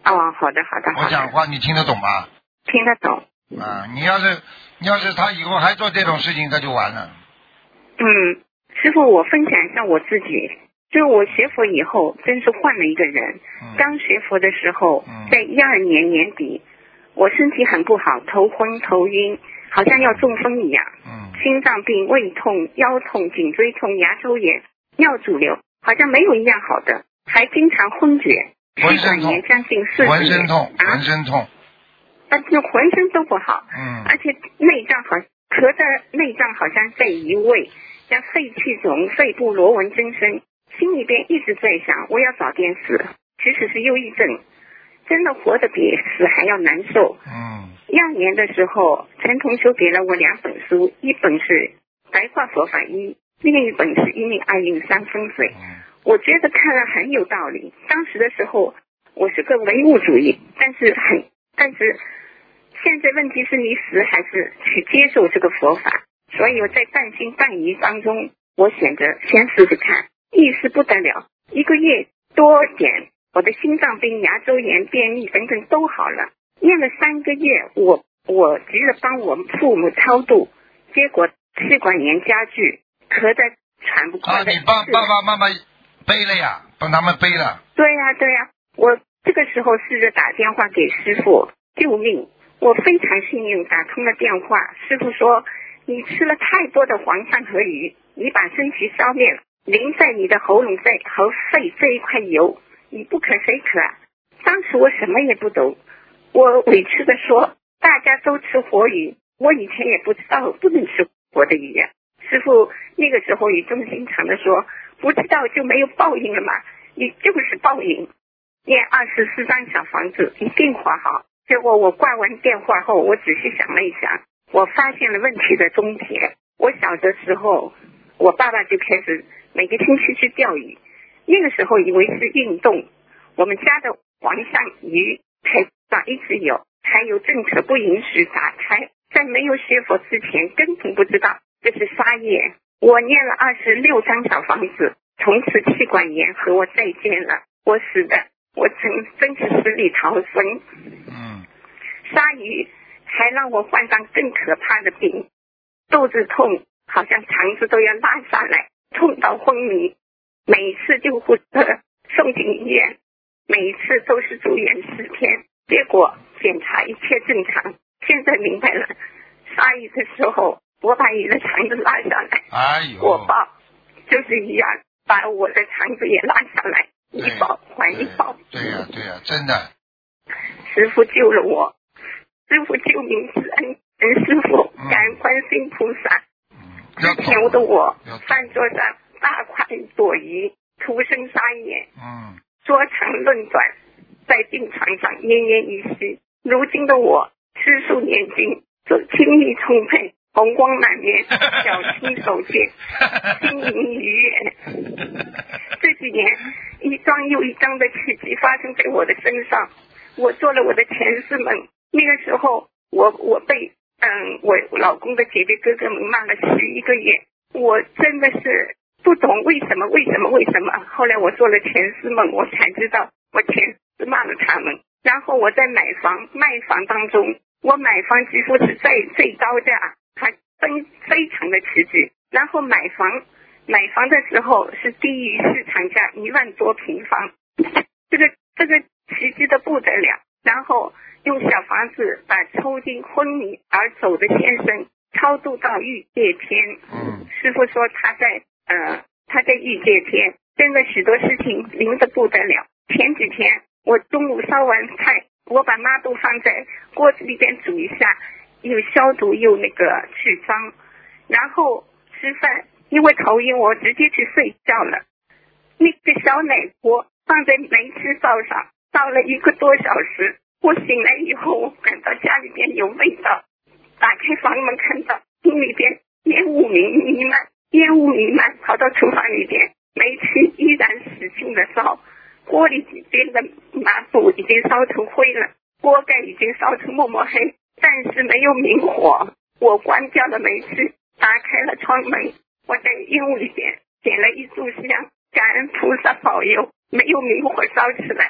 哦，好的好的。 我讲话你听得懂吗？ 听得懂。 啊，你要是你要是他以后还做这种事情，他就完了。 嗯，师父，我分享一下我自己，就是我学佛以后，真是换了一个人。嗯、刚学佛的时候，嗯、在一二年年底，我身体很不好，头昏头晕，好像要中风一样。嗯，心脏病、胃痛、腰痛、颈椎痛、牙周炎、尿阻瘤，好像没有一样好的，还经常昏厥。 浑身痛， 将近四十年， 浑身痛， 啊、 浑身痛。 啊，就浑身都不好。 嗯。 而且内脏好，咳的内脏好像在移位，像肺气肿、肺部螺纹增生，心里边一直在想，我要早点死，其实是忧郁症，真的活得比死还要难受。 嗯。 一二年的时候，陈同修给了我两本书，一本是《白话佛法一》，另一本是《一命二运三风水》。嗯。我觉得看了很有道理。当时的时候，我是个唯物主义，但是很，但是现在问题是你死还是去接受这个佛法？所以我在半信半疑当中，我选择先试试看，意思不得了，一个月多点，我的心脏病、牙周炎、便秘等等都好了。念了三个月，我我急着帮我父母超度，结果气管炎加剧，咳得喘不过来。 啊，你帮爸爸妈妈背了呀，帮他们背了。 对呀、啊、对呀、啊，我这个时候试着打电话给师父救命，我非常幸运打通了电话。师父说，你吃了太多的黄鳝和鱼，你把身体消灭了，淋在你的喉咙在和肺这一块油，你不渴谁渴啊？当时我什么也不懂，我委屈的说，大家都吃活鱼，我以前也不知道不能吃活的鱼呀、啊。师父那个时候语重心长的说，不知道就没有报应了嘛，你就是报应。念二十四张小房子一定画好。结果我挂完电话后，我仔细想了一想，我发现了问题的终结。我小的时候，我爸爸就开始每个星期去钓鱼，那个时候以为是运动。我们家的黄鳝鱼台上一直有，还有政策不允许打开，在没有学佛之前根本不知道这是杀业。我念了二十六张小房子，从此气管炎和我再见了，我死的我真真是死里逃生。 嗯， 鲨鱼还让我患上更可怕的病，肚子痛，好像肠子都要拉下来，痛到昏迷，每一次救护车送进医院，每一次都是住院十天，结果检查一切正常。现在明白了，鲨鱼的时候我把鱼的肠子拉下来， 哎呦， 我抱就是一样，把我的肠子也拉下来，一抱还一抱。 对呀、啊、对呀、啊，真的。 师父救了我，师父救命之恩，恩师父，感恩观世音菩萨。之前的我饭桌上大快朵颐，徒生杀业， 嗯， 说长论短，在病床上奄奄一息。如今的我吃素念经，就精力充沛，红光满面，小心守戒，心灵愉悦。这几年一桩又一桩的奇迹发生在我的身上，我做了我的前世梦。那个时候我我被嗯我老公的姐姐哥哥们骂了十一个月，我真的是不懂为什么为什么为什么。后来我做了前世梦，我才知道我前世骂了他们。然后我在买房卖房当中，我买房几乎是最最高价，还非非常的奇迹。然后买房买房的时候是低于市场价一万多平方，这个这个奇迹的不得了。然后用小房子把抽筋昏迷而走的先生超度到欲界天。 嗯， 师父说他在呃他在欲界天，真的许多事情灵的不得了。前几天我中午烧完菜，我把抹布放在锅子里边煮一下，又消毒又那个去脏，然后吃饭，因为头晕我直接去睡觉了。那个小奶锅放在煤气灶上烧了一个多小时，我醒来以后，我感到家里边有味道，打开房门看到厅里边烟雾弥弥漫，烟雾弥漫跑到厨房里边，煤气依然使劲的烧，锅里边的抹布已经烧成灰了，锅盖已经烧成墨墨黑，但是没有明火。我关掉了煤气，打开了窗门，我在烟雾里边点了一炷香，感恩菩萨保佑，没有明火烧起来。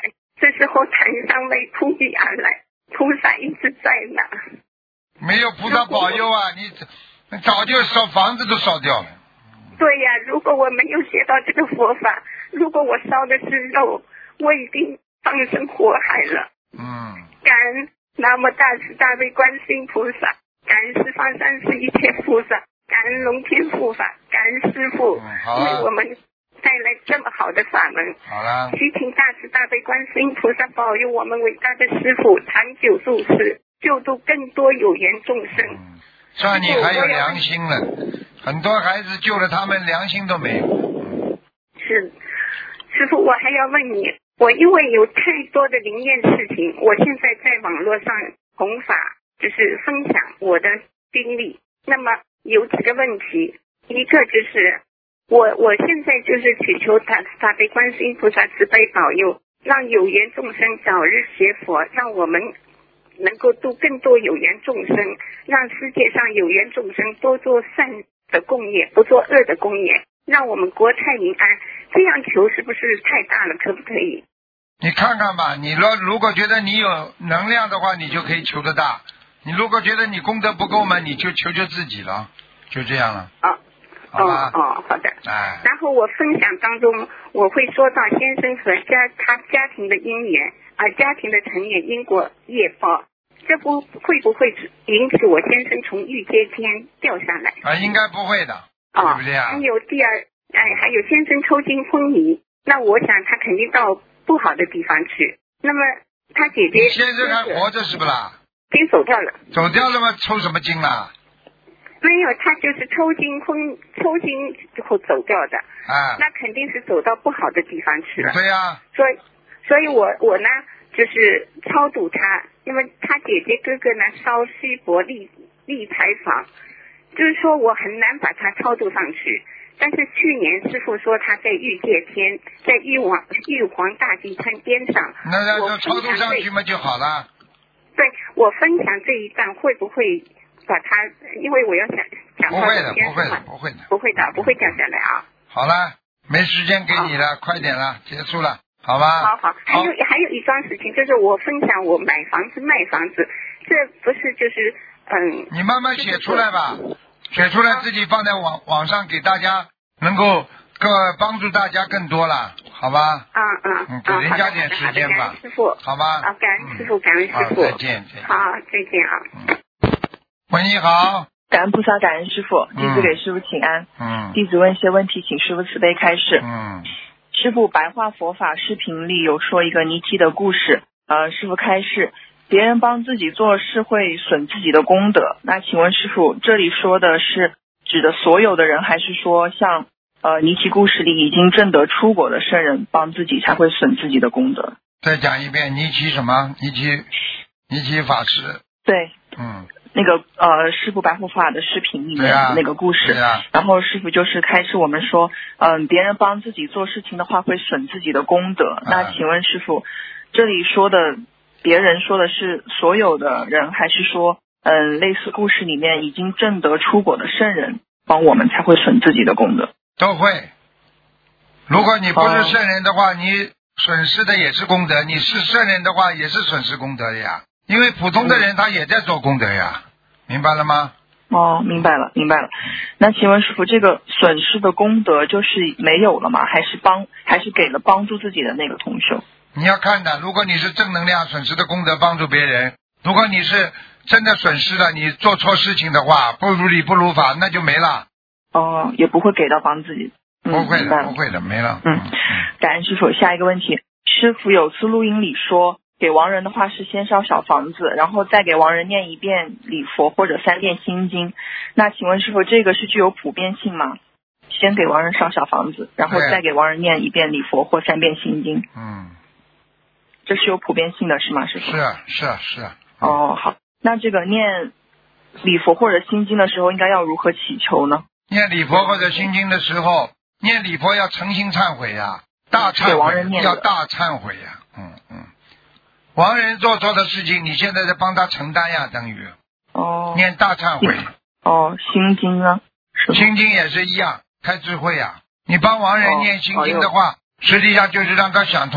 这时候檀香味扑鼻而来，菩萨一直在那。 没有菩萨保佑啊，你你早就烧房子都烧掉了。 对呀、啊，如果我没有学到这个佛法，如果我烧的是肉，我已经放生火海了。 嗯。 感恩南无大慈大悲观世音菩萨，感恩十方三世一切菩萨，感恩龙天护法，感恩师父、 嗯、 为我们带来这么好的法门。 好了， 祈请大慈大悲观世音菩萨保佑我们伟大的师父长久住世，救度更多有缘众生。 嗯，算你还有良心了，很多孩子救了他们良心都没有。 是，师父，我还要问你，我因为有太多的灵验事情，我现在在网络上弘法，就是分享我的经历。那么有几个问题，一个就是我我现在就是祈求大慈大悲观世音菩萨慈悲保佑，让有缘众生早日学佛，让我们能够度更多有缘众生，让世界上有缘众生多做善的共业，不做恶的共业，让我们国泰民安。这样求是不是太大了？可不可以？ 你看看吧，你若如果觉得你有能量的话，你就可以求得大；你如果觉得你功德不够嘛，你就求求自己了，就这样了。 哦， 好吧？ 哦哦，好的。 哎。 然后我分享当中，我会说到先生和家他家庭的因缘啊、呃，家庭的成员因果业报，这不会不会引起我先生从欲界天掉下来？ 啊，应该不会的， 哦、 对不对啊？ 还有第二，哎，还有先生抽筋昏迷，那我想他肯定到不好的地方去。那么他姐姐先生还活着是不啦？ 已经走掉了。 走掉了吗？抽什么筋啦？ 没有，他就是抽筋昏抽筋之后走掉的。 啊。 那肯定是走到不好的地方去了。 对呀、啊。 所以，所以我我呢就是超度他，因为他姐姐哥哥呢烧锡箔立立牌坊，就是说我很难把他超度上去。但是去年师父说他在欲界天，在玉皇玉皇大帝餐边上， 那那就超度上去嘛就好了。 对，我分享这一段会不会把他？因为我要想讲到不会的， 天不会的，不会的， 不会的，不会掉下来啊。 好了，没时间给你了，快点了，结束了，好吧？ 好好，还有还有一桩事情，就是我分享我买房子卖房子，这不是就是嗯。 你慢慢写出来吧，写出来自己放在网网上给大家，能够各帮助大家更多了，好吧？ 啊啊嗯，给人家点时间吧， 师傅， 好吧？ 啊，感恩师傅，感恩师傅， 再见，再见。 好，再见啊。 嗯、喂，你好。 感恩菩萨，感恩师父，弟子给师父请安。 嗯。 弟子问一些问题，请师父慈悲开示。 嗯。 师父白话佛法视频里有说一个尼基的故事，呃，师父开示，别人帮自己做事会损自己的功德。那请问师父，这里说的是指的所有的人，还是说像呃尼基故事里已经证得出果的圣人帮自己才会损自己的功德？ 再讲一遍，尼基什么？尼基尼基法师。 对。 嗯。 那个呃师父白话法的视频里面的那个故事， 啊、 然后师父就是开示我们说，嗯、呃，别人帮自己做事情的话会损自己的功德。啊、那请问师父，这里说的别人说的是所有的人，还是说嗯、呃、类似故事里面已经证得出果的圣人帮我们才会损自己的功德？ 都会。如果你不是圣人的话，哦、你损失的也是功德；你是圣人的话，也是损失功德的呀。因为普通的人他也在做功德呀，明白了吗？ 哦，明白了，明白了。那请问师父，这个损失的功德就是没有了吗？还是帮，还是给了帮助自己的那个同修？ 你要看的，如果你是正能量损失的功德帮助别人，如果你是真的损失了，你做错事情的话，不如理不如法，那就没了。 哦，也不会给到帮自己。嗯、 不会的，不会的，没了。 嗯，感恩师父。下一个问题，师父有次录音里说，给亡人的话是先烧小房子，然后再给亡人念一遍礼佛或者三遍心经。那请问师父，这个是具有普遍性吗？先给亡人烧小房子，然后再给亡人念一遍礼佛或三遍心经。 嗯， 这是有普遍性的是吗，师父？ 是啊，是啊，是啊。 嗯、哦，好。那这个念礼佛或者心经的时候，应该要如何祈求呢？ 念礼佛或者心经的时候，念礼佛要诚心忏悔呀、啊，大忏悔，要大忏悔呀、啊。嗯嗯。亡人做错的事情，你现在在帮他承担呀，等于哦， 念大忏悔。 哦，心经呢？ 心经也是一样，开智慧呀。你帮亡人念心经的话，哦、实际上就是让他想通，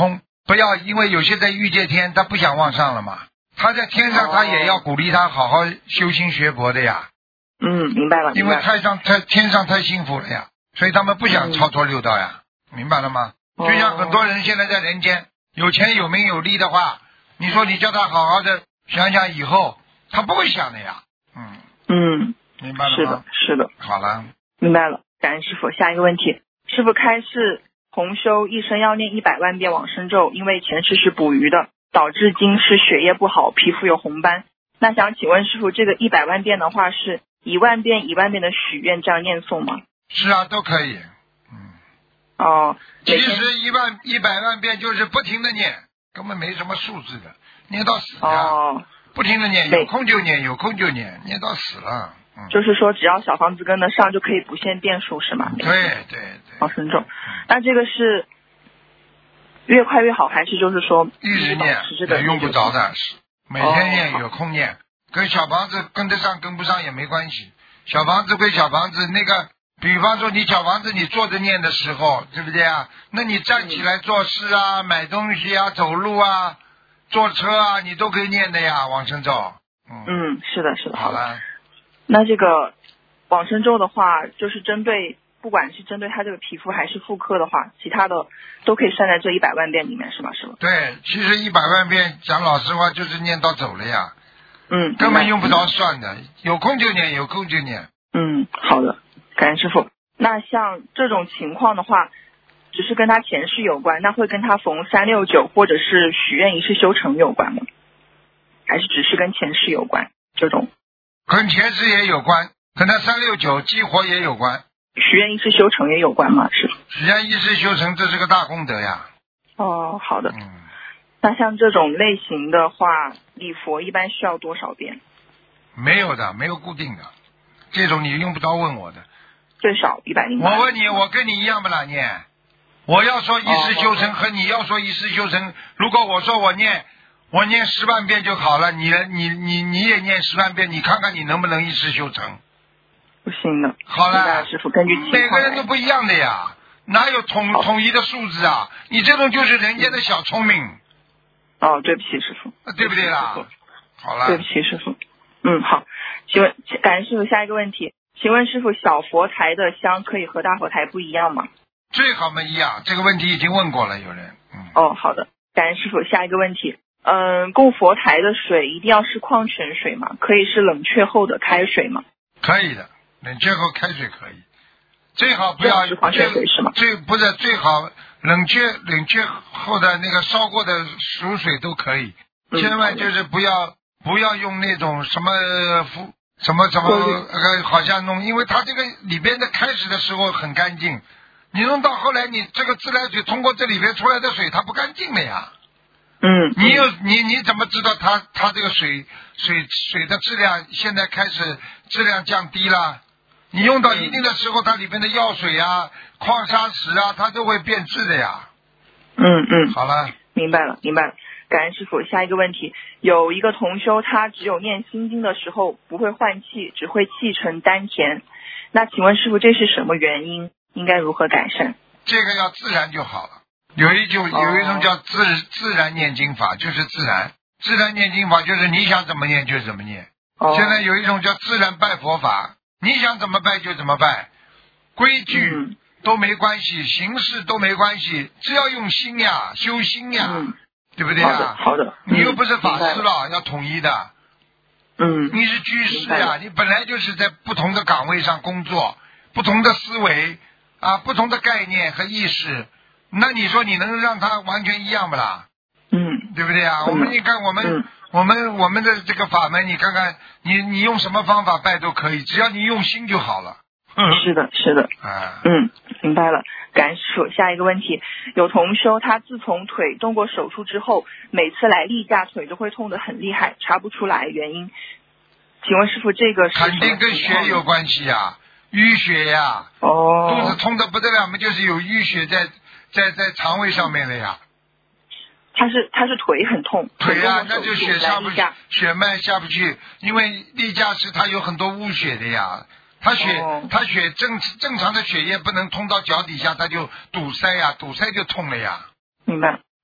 不要因为有些在欲界天他不想往上了嘛，他在天上他也要鼓励他好好修心学佛的呀。 嗯，明白了。 因为太上太天上太幸福了呀，所以他们不想超脱六道呀，嗯、明白了吗？就像很多人现在在人间有钱有名有利的话，你说你叫他好好的想想以后，他不会想的呀。嗯嗯， 明白了吗？ 是的，是的。 好了， 明白了。感恩师父。下一个问题，师父开示同修一生要念一百万遍往生咒，因为前世是捕鱼的，导致今世血液不好，皮肤有红斑。那想请问师父，这个一百万遍的话是一万遍一万遍的许愿这样念诵吗？ 是啊，都可以。嗯。 哦。 其实一万一百万遍就是不停的念，根本没什么数字的，念到死呀。 哦。 不停的念，有空就念，有空就念，念到死了。嗯。 就是说，只要小房子跟得上，就可以不限遍数，是吗？ 对对对。 往生咒，那这个是越快越好，还是就是说一直念也用不着的，是每天念，有空念，跟小房子跟得上跟不上也没关系。小房子归小房子，那个比方说你小房子你坐着念的时候，对不对啊？那你站起来做事啊、买东西啊、走路啊、坐车啊，你都可以念的呀，往生咒。嗯， 嗯，是的，是的。 好了。 那这个往生咒的话，就是针对不管是针对他这个皮肤还是妇科的话，其他的都可以算在这一百万遍里面，是吗？是吧？ 对，其实一百万遍讲老实话就是念到走了呀。 嗯， 根本用不着算的，有空就念，有空就念。 嗯，好的，感恩师父。那像这种情况的话，只是跟他前世有关，那会跟他逢三六九或者是许愿一世修成有关吗？还是只是跟前世有关？这种跟前世也有关，跟他三六九激活也有关。 许愿一世修成也有关吗？是。 许愿一世修成，这是个大功德呀。 哦，好的。 嗯。 那像这种类型的话，礼佛一般需要多少遍？ 没有的，没有固定的，这种你用不着问我的。 最少一百零八。 我问你，我跟你一样不啦念？我要说一世修成和你要说一世修成，如果我说我念我念十万遍就好了，你你你你也念十万遍，你看看你能不能一世修成？ 不行的。 好了， 师傅根据情况每个人都不一样的呀，哪有统统一的数字啊？你这种就是人间的小聪明。 哦，对不起师傅。 对不对啦？好了。 对不起师傅。嗯，好。请问，感恩师傅，下一个问题，请问师傅，小佛台的香可以和大佛台不一样吗？ 最好没一样，这个问题已经问过了，有人。嗯。 哦，好的，感恩师傅。下一个问题，嗯，供佛台的水一定要是矿泉水吗？可以是冷却后的开水吗？ 可以的，冷却后开水可以，最好不要是矿泉水是吗？ 最不是最好冷却冷却后的那个烧过的熟水都可以， 嗯、 千万就是不要不要用那种什么敷什么什么呃，好像弄，因为它这个里边的开始的时候很干净，你弄到后来你这个自来水通过这里边出来的水它不干净了呀。 嗯。 你有你你怎么知道它它这个水水水的质量现在开始质量降低了？你用到一定的时候，它里面的药水啊、矿砂石啊，它都会变质的呀。 嗯嗯。 好了。 明白了，明白了。感恩师傅。下一个问题，有一个同修，他只有念心经的时候不会换气，只会气沉丹田。那请问师傅，这是什么原因？应该如何改善？ 这个要自然就好了。有一种有一种叫自、哦、自然念经法，就是自然自然念经法，就是你想怎么念就怎么念。 哦、 现在有一种叫自然拜佛法，你想怎么拜就怎么拜，规矩都没关系，嗯、形式都没关系，只要用心呀，修心呀。 嗯， 对不对啊？ 好的，好的。 你又不是法师了，要统一的。 嗯。 你是居士呀，你本来就是在不同的岗位上工作，不同的思维啊，不同的概念和意识，那你说你能让它完全一样不啦？ 嗯。 对不对啊？ 嗯、 我们你看我们、嗯、我们我们的这个法门，你看看你你用什么方法拜都可以，只要你用心就好了。 是的，是的。 啊。 嗯，明白了。感恩师父。下一个问题，有同修他自从腿动过手术之后，每次来例假腿都会痛得很厉害，查不出来原因。请问师父，这个是肯定跟血有关系呀，淤血呀。 哦。 肚子痛得不得了嘛，就是有淤血在在在肠胃上面了呀。 他是他是腿很痛。 腿啊，那就血下不去，血脉下不去，因为例假时他有很多污血的呀。他血，哦、他血正正常的血液不能通到脚底下，他就堵塞呀，堵塞就痛了呀。 明白。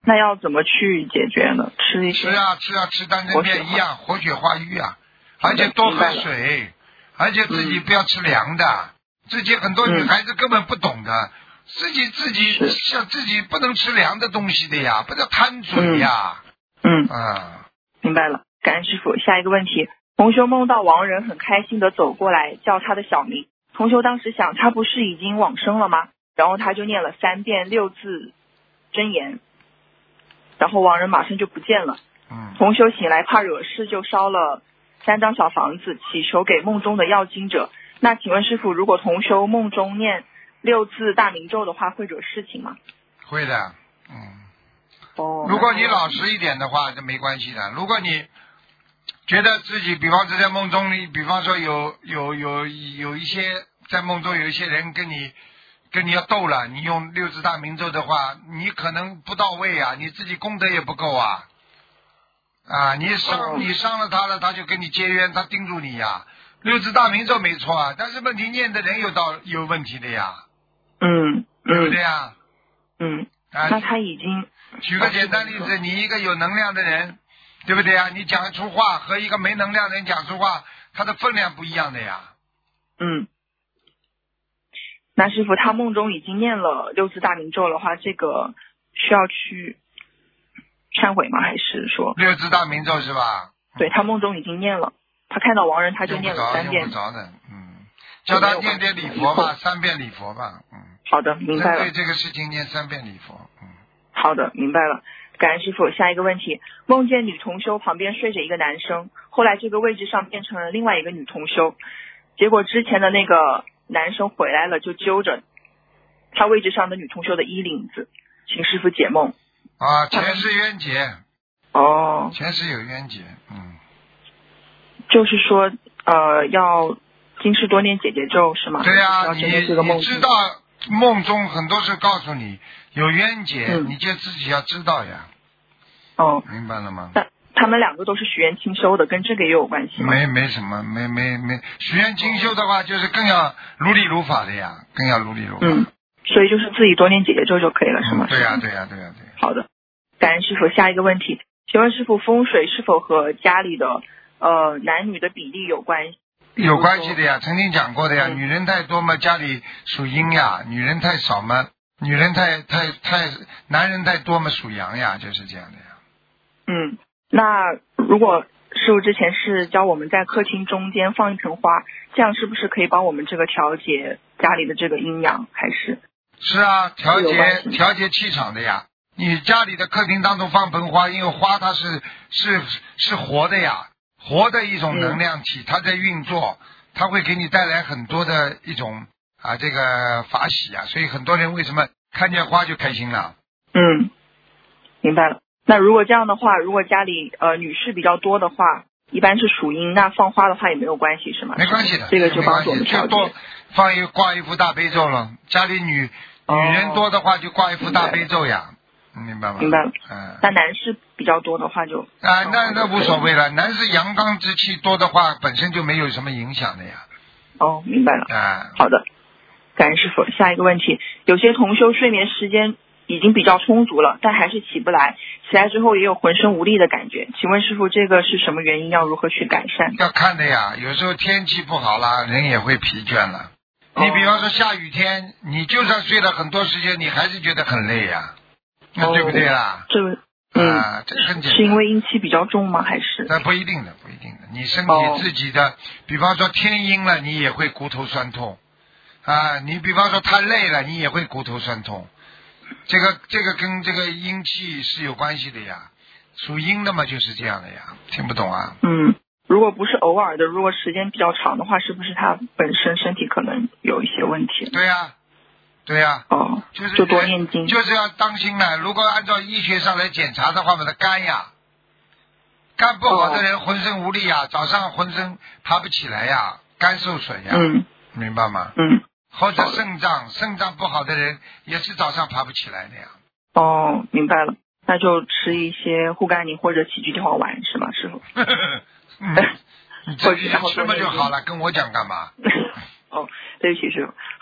那要怎么去解决呢？吃一些吃啊吃啊吃丹参片一样，活血化瘀啊，而且多喝水，而且自己不要吃凉的。嗯、自己很多女孩子根本不懂的，嗯、自己自己像自己不能吃凉的东西的呀，不要贪嘴呀。 嗯啊， 明白了，感恩师傅。下一个问题，同修梦到亡人很开心的走过来叫他的小名，同修当时想他不是已经往生了吗？然后他就念了三遍六字真言，然后亡人马上就不见了。 嗯， 同修醒来怕惹事，就烧了三张小房子祈求给梦中的要经者。那请问师傅，如果同修梦中念六字大明咒的话，会惹事情吗？ 会的，嗯。 哦， 如果你老实一点的话，就没关系的。如果你觉得自己，比方说在梦中，你比方说有有有有一些在梦中有一些人跟你跟你要斗了，你用六字大明咒的话，你可能不到位啊，你自己功德也不够啊啊！你伤你伤了他了，他就跟你结冤，他盯住你呀。六字大明咒没错啊，但是问题念的人有道有问题的呀， 嗯， 对不对啊？ 嗯， 啊， 那他已经。 举个简单例子，你一个有能量的人，对不对啊？你讲出话和一个没能量的人讲出话，他的分量不一样的呀。 嗯。那师傅，他梦中已经念了六字大明咒的话，这个需要去忏悔吗？还是说六字大明咒是吧？ 对，他梦中已经念了，他看到亡人他就念了三遍。 用不着的，嗯，叫他念点礼佛吧，三遍礼佛吧，嗯。 好的，明白了。 针对这个事情念三遍礼佛，嗯。 好的，明白了。感恩师傅。下一个问题，梦见女同修旁边睡着一个男生，后来这个位置上变成了另外一个女同修，结果之前的那个男生回来了，就揪着他位置上的女同修的衣领子，请师傅解梦。 啊，前世冤结。 哦。 前世有冤结，嗯。 就是说，呃，要今世多念姐姐咒是吗？ 对呀、啊， 你你知道梦中很多事告诉你有冤结、嗯，你就自己要知道呀。 哦， 明白了吗？ 但他们两个都是许愿清修的，跟这个也有关系吗？ 没没什么，没没没。许愿清修的话，就是更要如理如法的呀，更要如理如法。 嗯，所以就是自己多念姐姐咒就可以了，是吗？ 嗯、对呀、啊、对呀、啊、对呀、啊、对呀、啊。 好的，感恩师傅。下一个问题，请问师傅，风水是否和家里的呃男女的比例有关系？ 有关系的呀，曾经讲过的呀。 嗯、 女人太多嘛，家里属阴呀；女人太少嘛，女人太太太男人太多嘛，属阳呀，就是这样的呀。 嗯，那如果师傅之前是教我们在客厅中间放一盆花，这样是不是可以帮我们这个调节家里的这个阴阳？还是？ 是啊，调节调节气场的呀。你家里的客厅当中放盆花，因为花它是是是活的呀。活的一种能量体、嗯、它在运作，它会给你带来很多的一种啊这个法喜啊，所以很多人为什么看见花就开心了？ 嗯，明白了。那如果这样的话，如果家里呃女士比较多的话，一般是属阴，那放花的话也没有关系是吗？ 没关系的， 这个就帮助我们调节。 就多放一挂一幅大悲咒了，家里女、哦、女人多的话就挂一幅大悲咒呀。明白吗？ 明白了。 嗯， 那男士比较多的话就啊，那那无所谓了。男士阳刚之气多的话，本身就没有什么影响的呀。 哦，明白了。 啊， 好的，感恩师傅。下一个问题，有些同修睡眠时间已经比较充足了，但还是起不来，起来之后也有浑身无力的感觉。请问师傅，这个是什么原因？要如何去改善？ 要看的呀，有时候天气不好啦，人也会疲倦了。你比方说下雨天，你就算睡了很多时间，你还是觉得很累呀。那对不对啦？ 哦、这个，嗯， 啊，这个很简单。 是因为阴气比较重吗？还是？ 那不一定的，不一定的。你身体自己的，哦、比方说天阴了，你也会骨头酸痛啊。你比方说太累了，你也会骨头酸痛。这个这个跟这个阴气是有关系的呀。属阴的嘛，就是这样的呀。听不懂啊？ 嗯，如果不是偶尔的，如果时间比较长的话，是不是他本身身体可能有一些问题？ 对呀。对呀、 啊，哦， 就是就多念经， 就是要当心了。如果按照医学上来检查的话，我的肝呀，肝不好的人浑身无力呀，哦、早上浑身爬不起来呀，肝受损呀， 嗯， 明白吗？ 嗯， 或者肾脏，肾脏不好的人也是早上爬不起来的呀。 哦，明白了，那就吃一些护肝宁或者杞菊地黄丸是吗，师傅？ 嗯，你自己吃嘛就好了，跟我讲干嘛？ 哦，对不起师傅。好，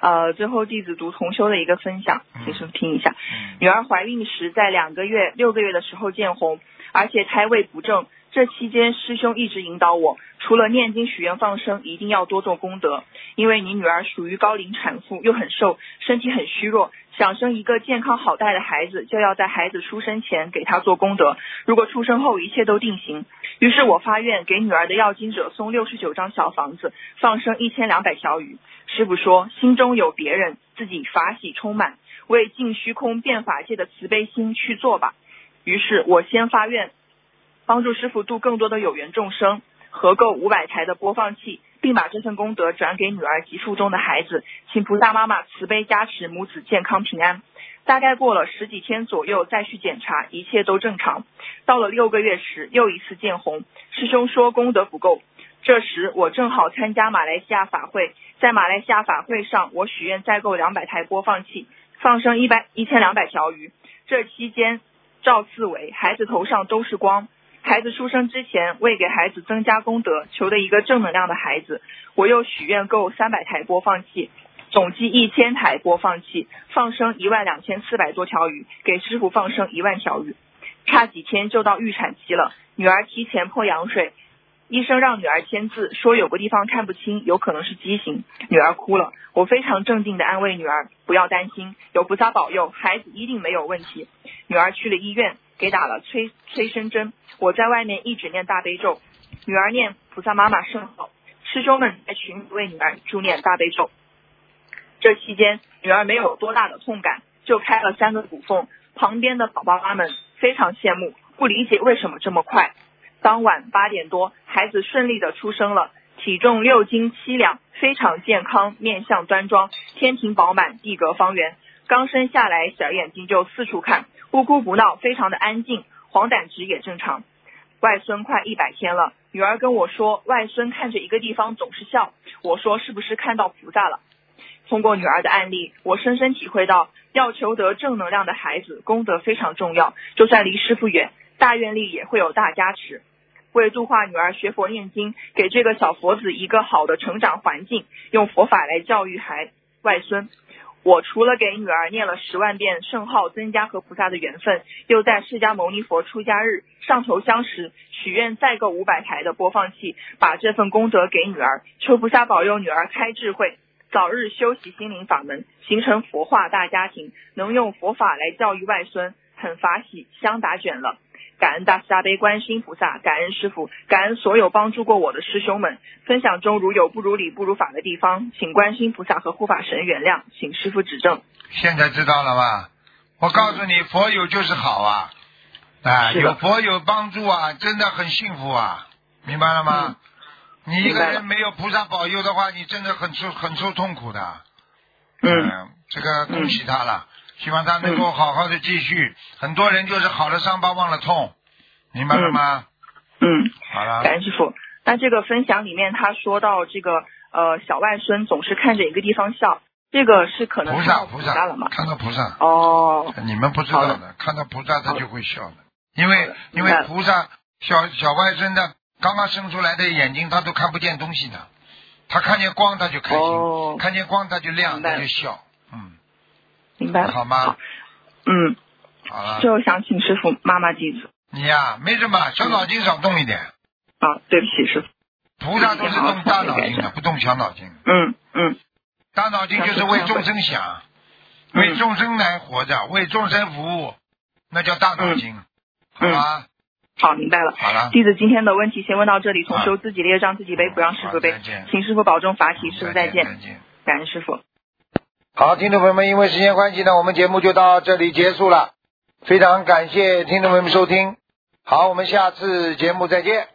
呃，最后弟子读同修的一个分享，请师父听一下。女儿怀孕时在两个月、六个月的时候见红，而且胎位不正。这期间师兄一直引导我，除了念经许愿放生，一定要多做功德。因为你女儿属于高龄产妇，又很瘦，身体很虚弱，想生一个健康好带的孩子，就要在孩子出生前给她做功德，如果出生后一切都定型。于是我发愿给女儿的要经者送六十九张小房子，放生一千两百条鱼。师父说，心中有别人，自己法喜充满，为尽虚空变法界的慈悲心去做吧。于是我先发愿帮助师父度更多的有缘众生，合购五百台的播放器，并把这份功德转给女儿及腹中的孩子，请菩萨妈妈慈悲加持母子健康平安。大概过了十几天左右再去检查，一切都正常。到了六个月时又一次见红，师兄说功德不够。这时我正好参加马来西亚法会，在马来西亚法会上我许愿再购两百台播放器，放生一百一千两百条鱼。这期间照四围，孩子头上都是光。孩子出生之前，为给孩子增加功德，求的一个正能量的孩子，我又许愿购三百台播放器，总计一千台播放器，放生一万两千四百多条鱼，给师父放生一万条鱼。差几天就到预产期了，女儿提前破羊水，医生让女儿签字，说有个地方看不清，有可能是畸形。女儿哭了，我非常镇定地安慰女儿，不要担心，有菩萨保佑，孩子一定没有问题。女儿去了医院，给打了催催生针，我在外面一直念大悲咒，女儿念菩萨妈妈圣号，师兄们在群里为女儿助念大悲咒。这期间女儿没有多大的痛感，就开了三个骨缝，旁边的宝宝妈们非常羡慕，不理解为什么这么快。当晚八点多，孩子顺利的出生了，体重六斤七两，非常健康，面相端庄，天庭饱满，地阁方圆。刚生下来，小眼睛就四处看，不哭不闹，非常的安静，黄疸值也正常。外孙快一百天了，女儿跟我说，外孙看着一个地方总是笑，我说是不是看到菩萨了？通过女儿的案例，我深深体会到，要求得正能量的孩子，功德非常重要，就算离师父远，大愿力也会有大加持。为度化女儿学佛念经，给这个小佛子一个好的成长环境，用佛法来教育孩外孙。我除了给女儿念了十万遍圣号，增加和菩萨的缘分，又在释迦牟尼佛出家日上头香时许愿再购五百台的播放器，把这份功德给女儿，求菩萨保佑女儿开智慧，早日修习心灵法门，形成佛化大家庭，能用佛法来教育外孙，很法喜，香打卷了。感恩大慈大悲观世音菩萨，感恩师父，感恩所有帮助过我的师兄们。分享中如有不如理不如法的地方，请观世音菩萨和护法神原谅，请师父指正。 现在知道了吧？我告诉你，佛有就是好啊，啊，有佛有帮助啊，真的很幸福啊，明白了吗？嗯、你一个人没有菩萨保佑的话，你真的很受很受痛苦的。 嗯， 呃、这个恭喜他了。嗯，希望他能够好好的继续、嗯、很多人就是好了伤疤忘了痛，明白了吗？ 嗯， 好了， 感恩师父。那这个分享里面他说到这个呃小外孙总是看着一个地方笑，这个是可能菩萨菩萨了吗？看到菩萨哦， 你们不知道的，看到菩萨他就会笑的，因为因为菩萨小小外孙的刚刚生出来的眼睛他都看不见东西的，他看见光他就开心、哦、看见光他就亮他就笑。嗯， 明白了， 好吗？好， 嗯， 好了。 最后想请师父妈妈记住。 你呀、啊，没什么，小脑筋少动一点。 啊，对不起，师父。 菩萨都是动大脑筋的，不动小脑筋。 嗯嗯。 大脑筋就是为众生想，嗯、为众生来活着，为众生服务，那叫大脑筋，嗯、好吧？ 好，明白了。 好了， 弟子今天的问题先问到这里，同修自己列账自己背，不让师父背。请师父保重法体，师父再见。 再见， 感恩师父。 好，听众朋友们，因为时间关系呢，我们节目就到这里结束了。非常感谢听众朋友们收听，好，我们下次节目再见。